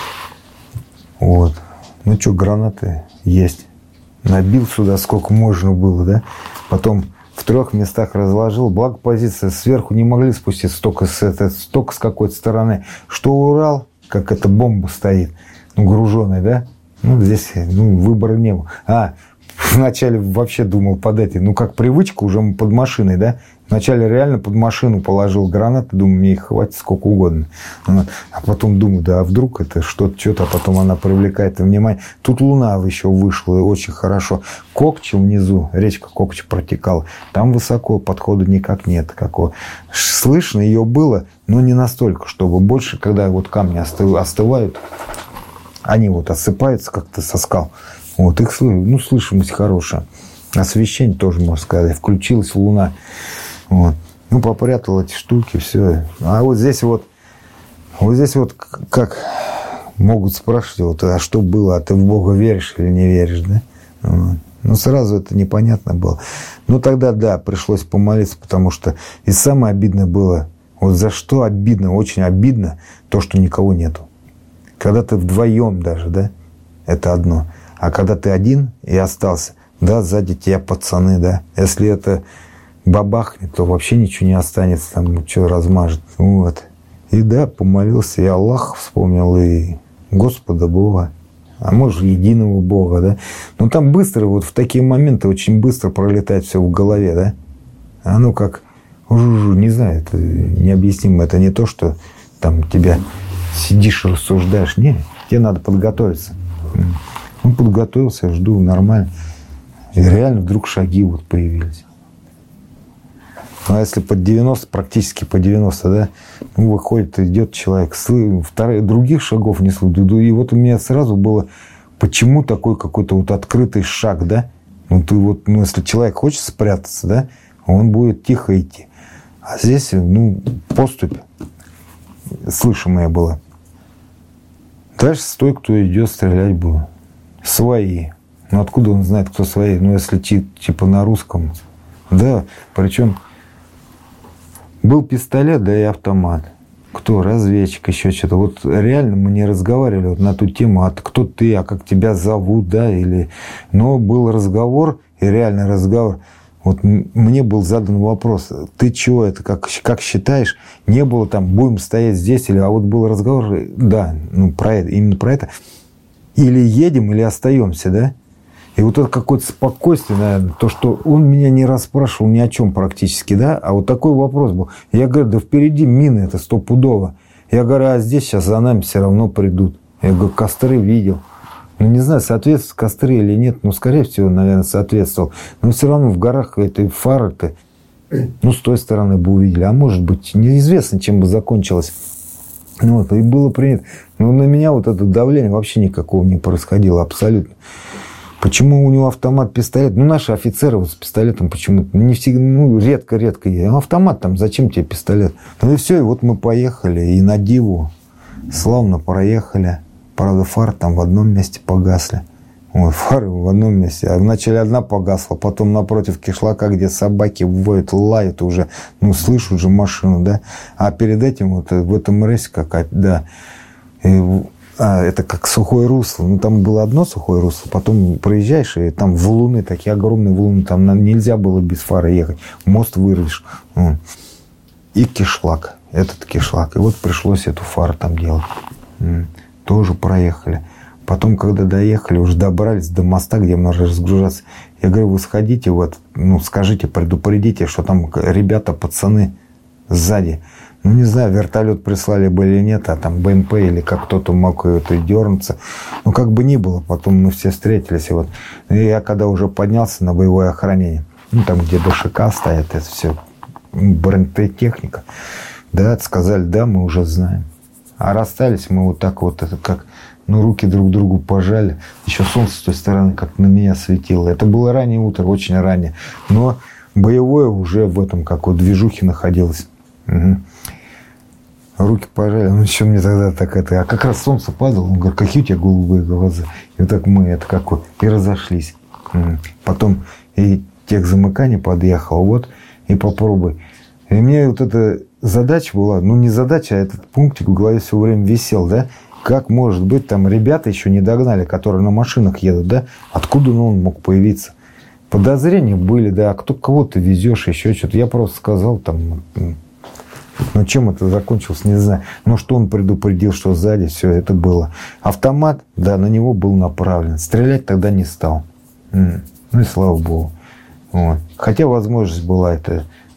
Speaker 2: Вот. Ну что, гранаты есть. Набил сюда сколько можно было, да. Потом в трех местах разложил. Благо позиция сверху не могли спуститься столько с, это, столько с какой-то стороны. Что Урал, как эта бомба стоит. Ну, груженый, да? Ну, здесь ну, выбора не было. А, вначале вообще думал под эти, ну, как привычка, уже под машиной, да? Вначале реально под машину положил гранаты, думаю, мне их хватит сколько угодно. А потом думаю, да, а вдруг это что-то, что-то, а потом она привлекает внимание. Тут луна еще вышла, и очень хорошо. Кокча внизу, речка Кокча протекала. Там высоко, подхода никак нет. Какого. Слышно ее было, но не настолько, чтобы больше, когда вот камни остывают, они вот осыпаются как-то со скал. Вот их ну, слышимость хорошая. Освещение тоже, можно сказать. Включилась луна. Вот. Ну, попрятал эти штуки, все. А вот здесь вот, вот здесь вот как могут спрашивать, вот, а что было, а ты в Бога веришь или не веришь, да? Вот. Ну, сразу это непонятно было. Ну, тогда, да, пришлось помолиться, потому что и самое обидное было, вот за что обидно, очень обидно, то, что никого нету. Когда ты вдвоем даже, да, это одно. А когда ты один и остался, да, сзади тебя пацаны, да. Если это бабахнет, то вообще ничего не останется, там что размажет. Вот. И да, помолился, и Аллах вспомнил, и Господа Бога, а может, единого Бога, да. Но там быстро, вот в такие моменты очень быстро пролетает все в голове, да. Оно как, не знаю, это необъяснимо. Это не то, что там тебя сидишь и рассуждаешь. Не, тебе надо подготовиться. Ну, подготовился, жду, нормально. И реально вдруг шаги вот появились. Ну, а если под девяносто, практически по девяносто, да, ну, выходит, идет человек, вторых, других шагов не слышу. И вот у меня сразу было, почему такой какой-то вот открытый шаг, да? Ну, ты вот, ну, если человек хочет спрятаться, да, он будет тихо идти. А здесь, ну, поступь слышимая была. Дальше стой, кто идет, стрелять буду. Свои. Ну, откуда он знает, кто свои? Ну, если типа на русском. Да, причем был пистолет, да и автомат. Кто? Разведчик, еще что-то. Вот реально мы не разговаривали вот на ту тему, а кто ты, а как тебя зовут, да, или... Но был разговор, и реальный разговор. Вот мне был задан вопрос, ты чего это, как, как считаешь? Не было там, будем стоять здесь, или... А вот был разговор, да, ну, про это, именно про это. Или едем, или остаемся, да? И вот это какое-то спокойствие, наверное, то, что он меня не расспрашивал ни о чем практически, да, а вот такой вопрос был. Я говорю, да впереди мины, это стопудово. Я говорю, а здесь сейчас за нами все равно придут. Я говорю, костры видел. Ну, не знаю, соответствует костры или нет, но, скорее всего, наверное, соответствовал. Но все равно в горах этой фары-то, ну, с той стороны бы увидели. А может быть, неизвестно, чем бы закончилось. Ну, вот, и было принято. Но на меня вот это давление вообще никакого не происходило, абсолютно. Почему у него автомат, пистолет? Ну, наши офицеры вот с пистолетом почему-то не всегда, ну, редко-редко. Ну, автомат там, зачем тебе пистолет? Ну, и все, и вот мы поехали, и на диву славно проехали. Правда, фары там в одном месте погасли. Ой, фары в одном месте. А вначале одна погасла, потом напротив кишлака, где собаки воют, лают уже. Ну, слышу уже машину, да. А перед этим вот в этом рейсе какая-то, да. И, а, это как сухое русло. Ну, там было одно сухое русло, потом проезжаешь, и там валуны, такие огромные валуны. Там нельзя было без фары ехать. Мост вырвешь. И кишлак. Этот кишлак. И вот пришлось эту фару там делать. Тоже проехали. Потом, когда доехали, уже добрались до моста, где можно разгружаться. Я говорю, вы сходите, вот, ну, скажите, предупредите, что там ребята, пацаны сзади. Ну, не знаю, вертолет прислали бы или нет, а там БМП или как кто-то мог это дернуться. Ну, как бы ни было, потом мы все встретились. И вот и я когда уже поднялся на боевое охранение, ну, там, где ДШК стоят, это все бронетехника, да, сказали, да, мы уже знаем. А расстались мы вот так вот, это как, ну, руки друг другу пожали. Еще солнце с той стороны как на меня светило. Это было раннее утро, очень раннее. Но боевое уже в этом, как вот движухе находилось. Угу. Руки пожали. Ну, еще мне тогда так это... А как раз солнце падало. Он говорит, какие у тебя голубые глаза. И вот так мы, это как вот, и разошлись. Угу. Потом и техзамыкание подъехал. Вот, и попробуй. И мне вот эта задача была, ну, не задача, а этот пунктик в голове все время висел, да? Как может быть, там ребята еще не догнали, которые на машинах едут, да? Откуда ну, он мог появиться? Подозрения были, да, а кто, кого ты везешь, еще что-то. Я просто сказал там, ну, чем это закончилось, не знаю. Но что он предупредил, что сзади, все это было. Автомат, да, на него был направлен. Стрелять тогда не стал. Ну и слава богу. Вот. Хотя возможность была это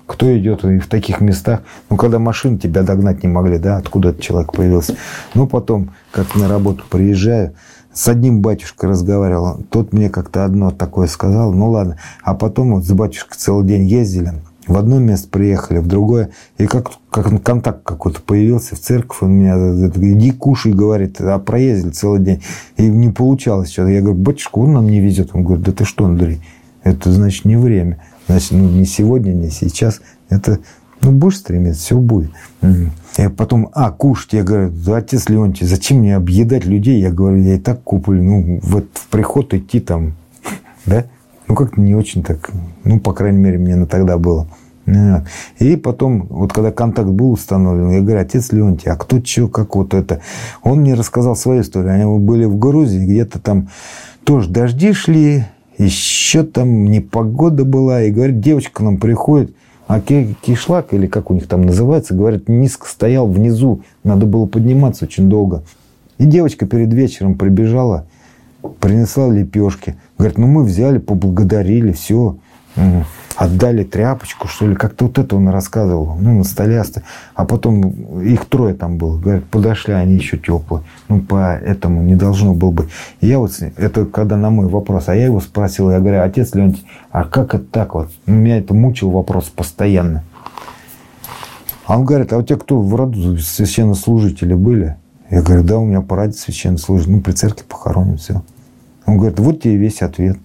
Speaker 2: кто идет и в таких местах, ну, когда машины тебя догнать не могли, да, откуда этот человек появился. Ну, потом, как на работу приезжаю, с одним батюшкой разговаривал, тот мне как-то одно такое сказал, ну, ладно. А потом вот с батюшкой целый день ездили, в одно место приехали, в другое, и как, как контакт какой-то появился в церковь, он меня, иди кушай, говорит, а проездили целый день, и не получалось что-то. Я говорю, батюшка, он нам не везет. Он говорит, да ты что, Андрей, это, значит, не время. Значит, ну, не сегодня, не сейчас. Это, ну, будешь стремиться, все будет. И потом, а, кушать. Я говорю, отец Леонтий, зачем мне объедать людей? Я говорю, я и так куплю. Ну, вот в приход идти там, да? Ну, как-то не очень так. Ну, по крайней мере, мне на тогда было. И потом, вот когда контакт был установлен, я говорю, отец Леонтий, а кто, что, как вот это? Он мне рассказал свою историю. Они были в Грузии, где-то там тоже дожди шли, еще там непогода была. И говорит, девочка к нам приходит, а кишлак, или как у них там называется, говорит, низко стоял внизу. Надо было подниматься очень долго. И девочка перед вечером прибежала, принесла лепешки. Говорит, ну мы взяли, поблагодарили, все. Отдали тряпочку, что ли. Как-то вот это он рассказывал. Ну, на столе оставили. А потом их трое там было. Говорят, подошли, они еще теплые. Ну, поэтому не должно было быть. И я вот, это когда на мой вопрос, а я его спросил, я говорю, отец Леонтий, а как это так вот? Меня это мучил вопрос постоянно. А он говорит, а у тебя кто в роду священнослужители были? Я говорю, да, у меня по роду священнослужители. Ну, при церкви похороним, все. Он говорит, вот тебе весь ответ.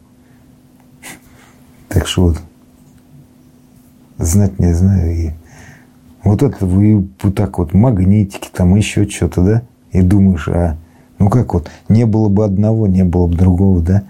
Speaker 2: Так что вот. Знать не знаю. И вот это вы вот так вот магнитики, там еще что-то, да? И думаешь, а ну как вот, не было бы одного, не было бы другого, да?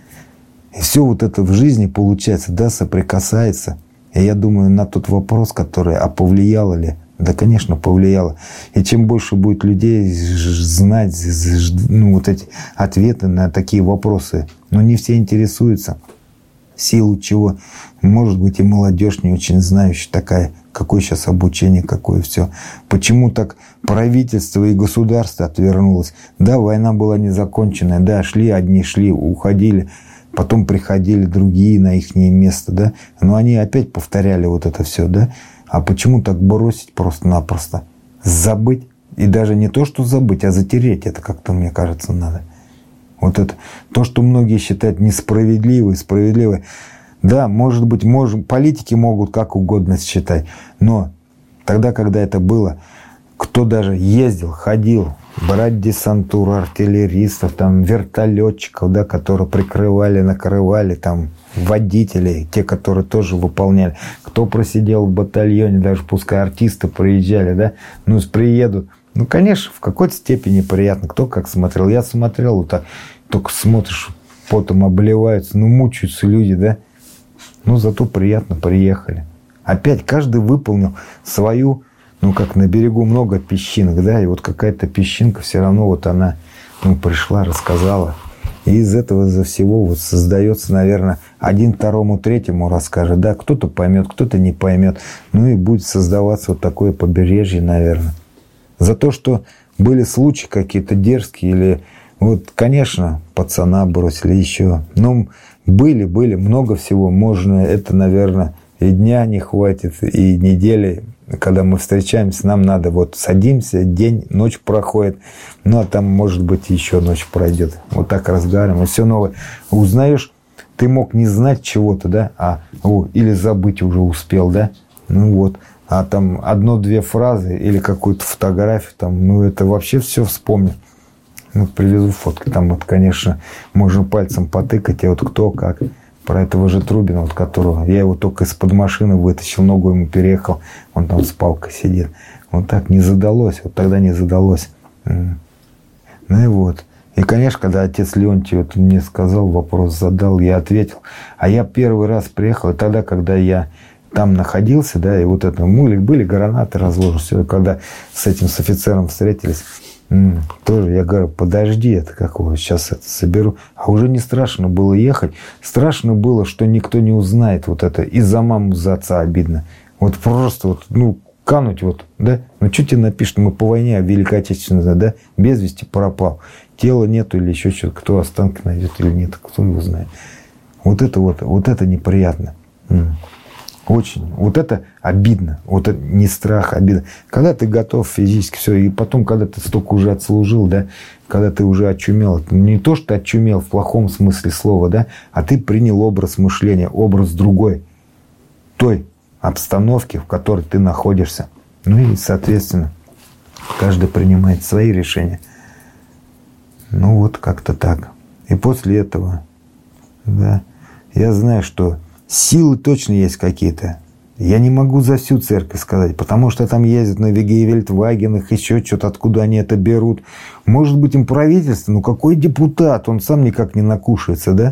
Speaker 2: И все вот это в жизни получается, да, соприкасается. И я думаю, на тот вопрос, который, а повлияло ли? Да, конечно, повлияло. И чем больше будет людей знать, ну, вот эти ответы на такие вопросы, но не все интересуются. В силу чего, может быть, и молодежь не очень знающая такая, какое сейчас обучение, какое все. Почему так правительство и государство отвернулось? Да, война была незаконченная, да, шли одни, шли, уходили, потом приходили другие на их место, да, но они опять повторяли вот это все, да. А почему так бросить просто-напросто? Забыть? И даже не то, что забыть, а затереть это как-то, мне кажется, надо. Вот это то, что многие считают несправедливой, справедливой. Да, может быть, может, политики могут как угодно считать, но тогда, когда это было, кто даже ездил, ходил, брать десантуру, артиллеристов, там, вертолетчиков, да, которые прикрывали, накрывали, там, водителей, те, которые тоже выполняли. Кто просидел в батальоне, даже пускай артисты приезжали, да, ну, приедут. Ну, конечно, в какой-то степени приятно. Кто как смотрел. Я смотрел, вот так, только смотришь, потом обливаются, ну, мучаются люди, да. Ну, зато приятно, приехали. Опять каждый выполнил свою, ну, как на берегу много песчинок, да, и вот какая-то песчинка все равно вот она, ну, пришла, рассказала. И из этого из-за всего вот создается, наверное, один второму, третьему расскажет, да, кто-то поймет, кто-то не поймет. Ну, и будет создаваться вот такое побережье, наверное. За то, что были случаи какие-то дерзкие или... Вот, конечно, пацана бросили еще. Но были, были, много всего. Можно, это, наверное, и дня не хватит, и недели. Когда мы встречаемся, нам надо вот садимся, день, ночь проходит. Ну, а там, может быть, еще ночь пройдет. Вот так разговариваем. И все новое. Узнаешь, ты мог не знать чего-то, да? А, о, или забыть уже успел, да? Ну, вот. А там одно-две фразы или какую-то фотографию, там, ну, это вообще все вспомню. Ну, привезу фотки. Там вот, конечно, можно пальцем потыкать, а вот кто как. Про этого же Трубина, вот которого... Я его только из-под машины вытащил, ногу ему переехал. Он там с палкой сидит. Вот так не задалось. Вот тогда не задалось. Ну и вот. И, конечно, когда отец Леонтий вот мне сказал, вопрос задал, я ответил. А я первый раз приехал, и тогда, когда я... там находился, да, и вот это, были, были гранаты разложены, все, когда с этим, с офицером встретились, м-м, тоже я говорю, подожди, это какого, сейчас это соберу. А уже не страшно было ехать, страшно было, что никто не узнает вот это, и за маму, за отца обидно. Вот просто вот, ну, кануть вот, да, ну, что тебе напишут, мы по войне, а Великой Отечественной, да, без вести пропал, тела нету или еще что-то, кто останки найдет или нет, кто его знает. Вот это вот, вот это неприятно. М-м. Очень. Вот это обидно. Вот это не страх, а обидно. Когда ты готов физически, все, и потом, когда ты столько уже отслужил, да, когда ты уже очумел, не то, что ты очумел в плохом смысле слова, да, а ты принял образ мышления, образ другой, той обстановки, в которой ты находишься. Ну и, соответственно, каждый принимает свои решения. Ну вот как-то так. И после этого, да, я знаю, что силы точно есть какие-то. Я не могу за всю церковь сказать, потому что там ездят на Гейвельтвагенах, еще что-то, откуда они это берут. Может быть, им правительство, ну какой депутат, он сам никак не накушается, да?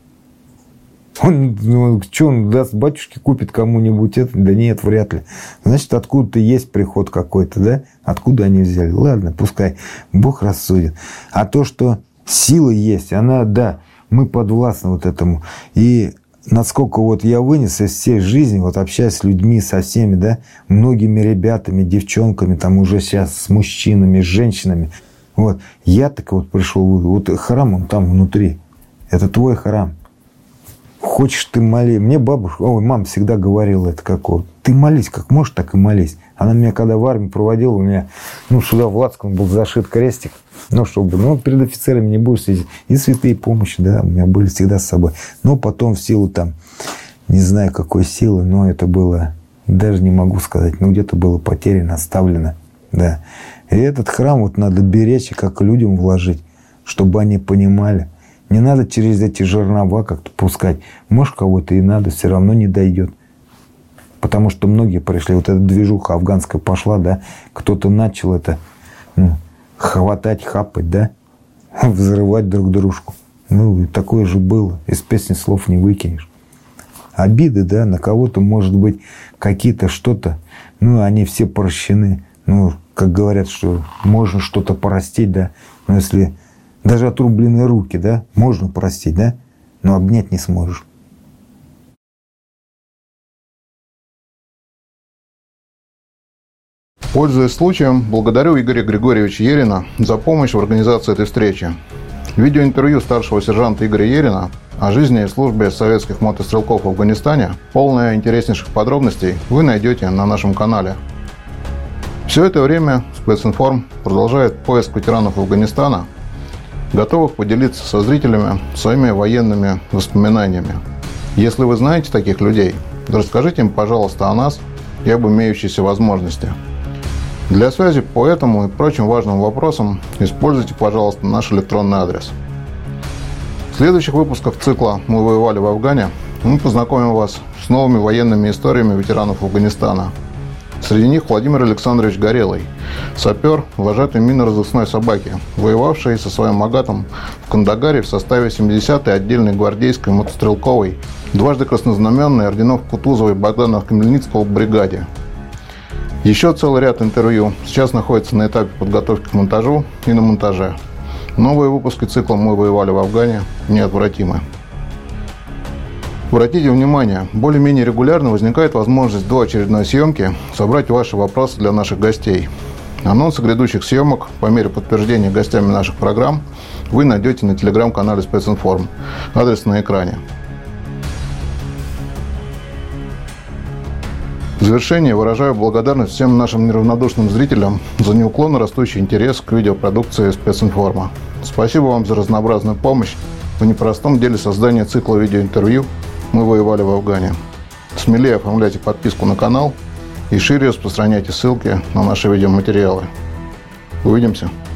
Speaker 2: Он, ну, что он даст батюшке, купит кому-нибудь это? Да нет, вряд ли. Значит, откуда-то есть приход какой-то, да? Откуда они взяли? Ладно, пускай Бог рассудит. А то, что сила есть, она, да, мы подвластны вот этому. И насколько вот я вынес из всей жизни, вот общаясь с людьми, со всеми, да, многими ребятами, девчонками, там уже сейчас с мужчинами, с женщинами. Вот, я так вот пришел, вот храм, он там внутри. Это твой храм. Хочешь ты моли. Мне бабушка, ой, мама всегда говорила это как вот. Ты молись, как можешь, так и молись. Она меня когда в армию проводила, у меня, ну, сюда в лацкан был зашит крестик. Ну, чтобы, ну, перед офицерами не будешь сидеть. И святые помощи, да, у меня были всегда с собой. Но потом в силу там, не знаю какой силы, но это было, даже не могу сказать, ну, где-то было потеряно, оставлено, да. И этот храм вот надо беречь и как людям вложить, чтобы они понимали. Не надо через эти жернова как-то пускать. Может, кого-то и надо, все равно не дойдет. Потому что многие пришли, вот эта движуха афганская пошла, да, кто-то начал это, ну, хватать, хапать, да, взрывать друг дружку. Ну, и такое же было. Из песни слов не выкинешь. Обиды, да, на кого-то, может быть, какие-то что-то, ну, они все прощены. Ну, как говорят, что можно что-то простить, да, но если даже отрубленные руки, да, можно простить, да, но обнять не сможешь.
Speaker 1: Пользуясь случаем, благодарю Игоря Григорьевича Ерина за помощь в организации этой встречи. Видеоинтервью старшего сержанта Игоря Ерина о жизни и службе советских мотострелков в Афганистане, полное интереснейших подробностей, вы найдете на нашем канале. Все это время Специнформ продолжает поиск ветеранов Афганистана, готовых поделиться со зрителями своими военными воспоминаниями. Если вы знаете таких людей, расскажите им, пожалуйста, о нас и об имеющейся возможности. Для связи по этому и прочим важным вопросам используйте, пожалуйста, наш электронный адрес. В следующих выпусках цикла «Мы воевали в Афгане» мы познакомим вас с новыми военными историями ветеранов Афганистана. Среди них Владимир Александрович Горелый, сапер, вожатый минно-розыскной собаки, воевавший со своим агатом в Кандагаре в составе семидесятой отдельной гвардейской мотострелковой, дважды краснознаменной орденов Кутузова и Богдана Хмельницкого бригаде. Еще целый ряд интервью сейчас находится на этапе подготовки к монтажу и на монтаже. Новые выпуски цикла «Мы воевали в Афгане» неотвратимы. Обратите внимание, более-менее регулярно возникает возможность до очередной съемки собрать ваши вопросы для наших гостей. Анонсы грядущих съемок по мере подтверждения гостями наших программ вы найдете на телеграм-канале Специнформ. Адрес на экране. В завершение выражаю благодарность всем нашим неравнодушным зрителям за неуклонно растущий интерес к видеопродукции Специнформа. Спасибо вам за разнообразную помощь в непростом деле создания цикла видеоинтервью «Мы воевали в Афгане». Смелее оформляйте подписку на канал и шире распространяйте ссылки на наши видеоматериалы. Увидимся!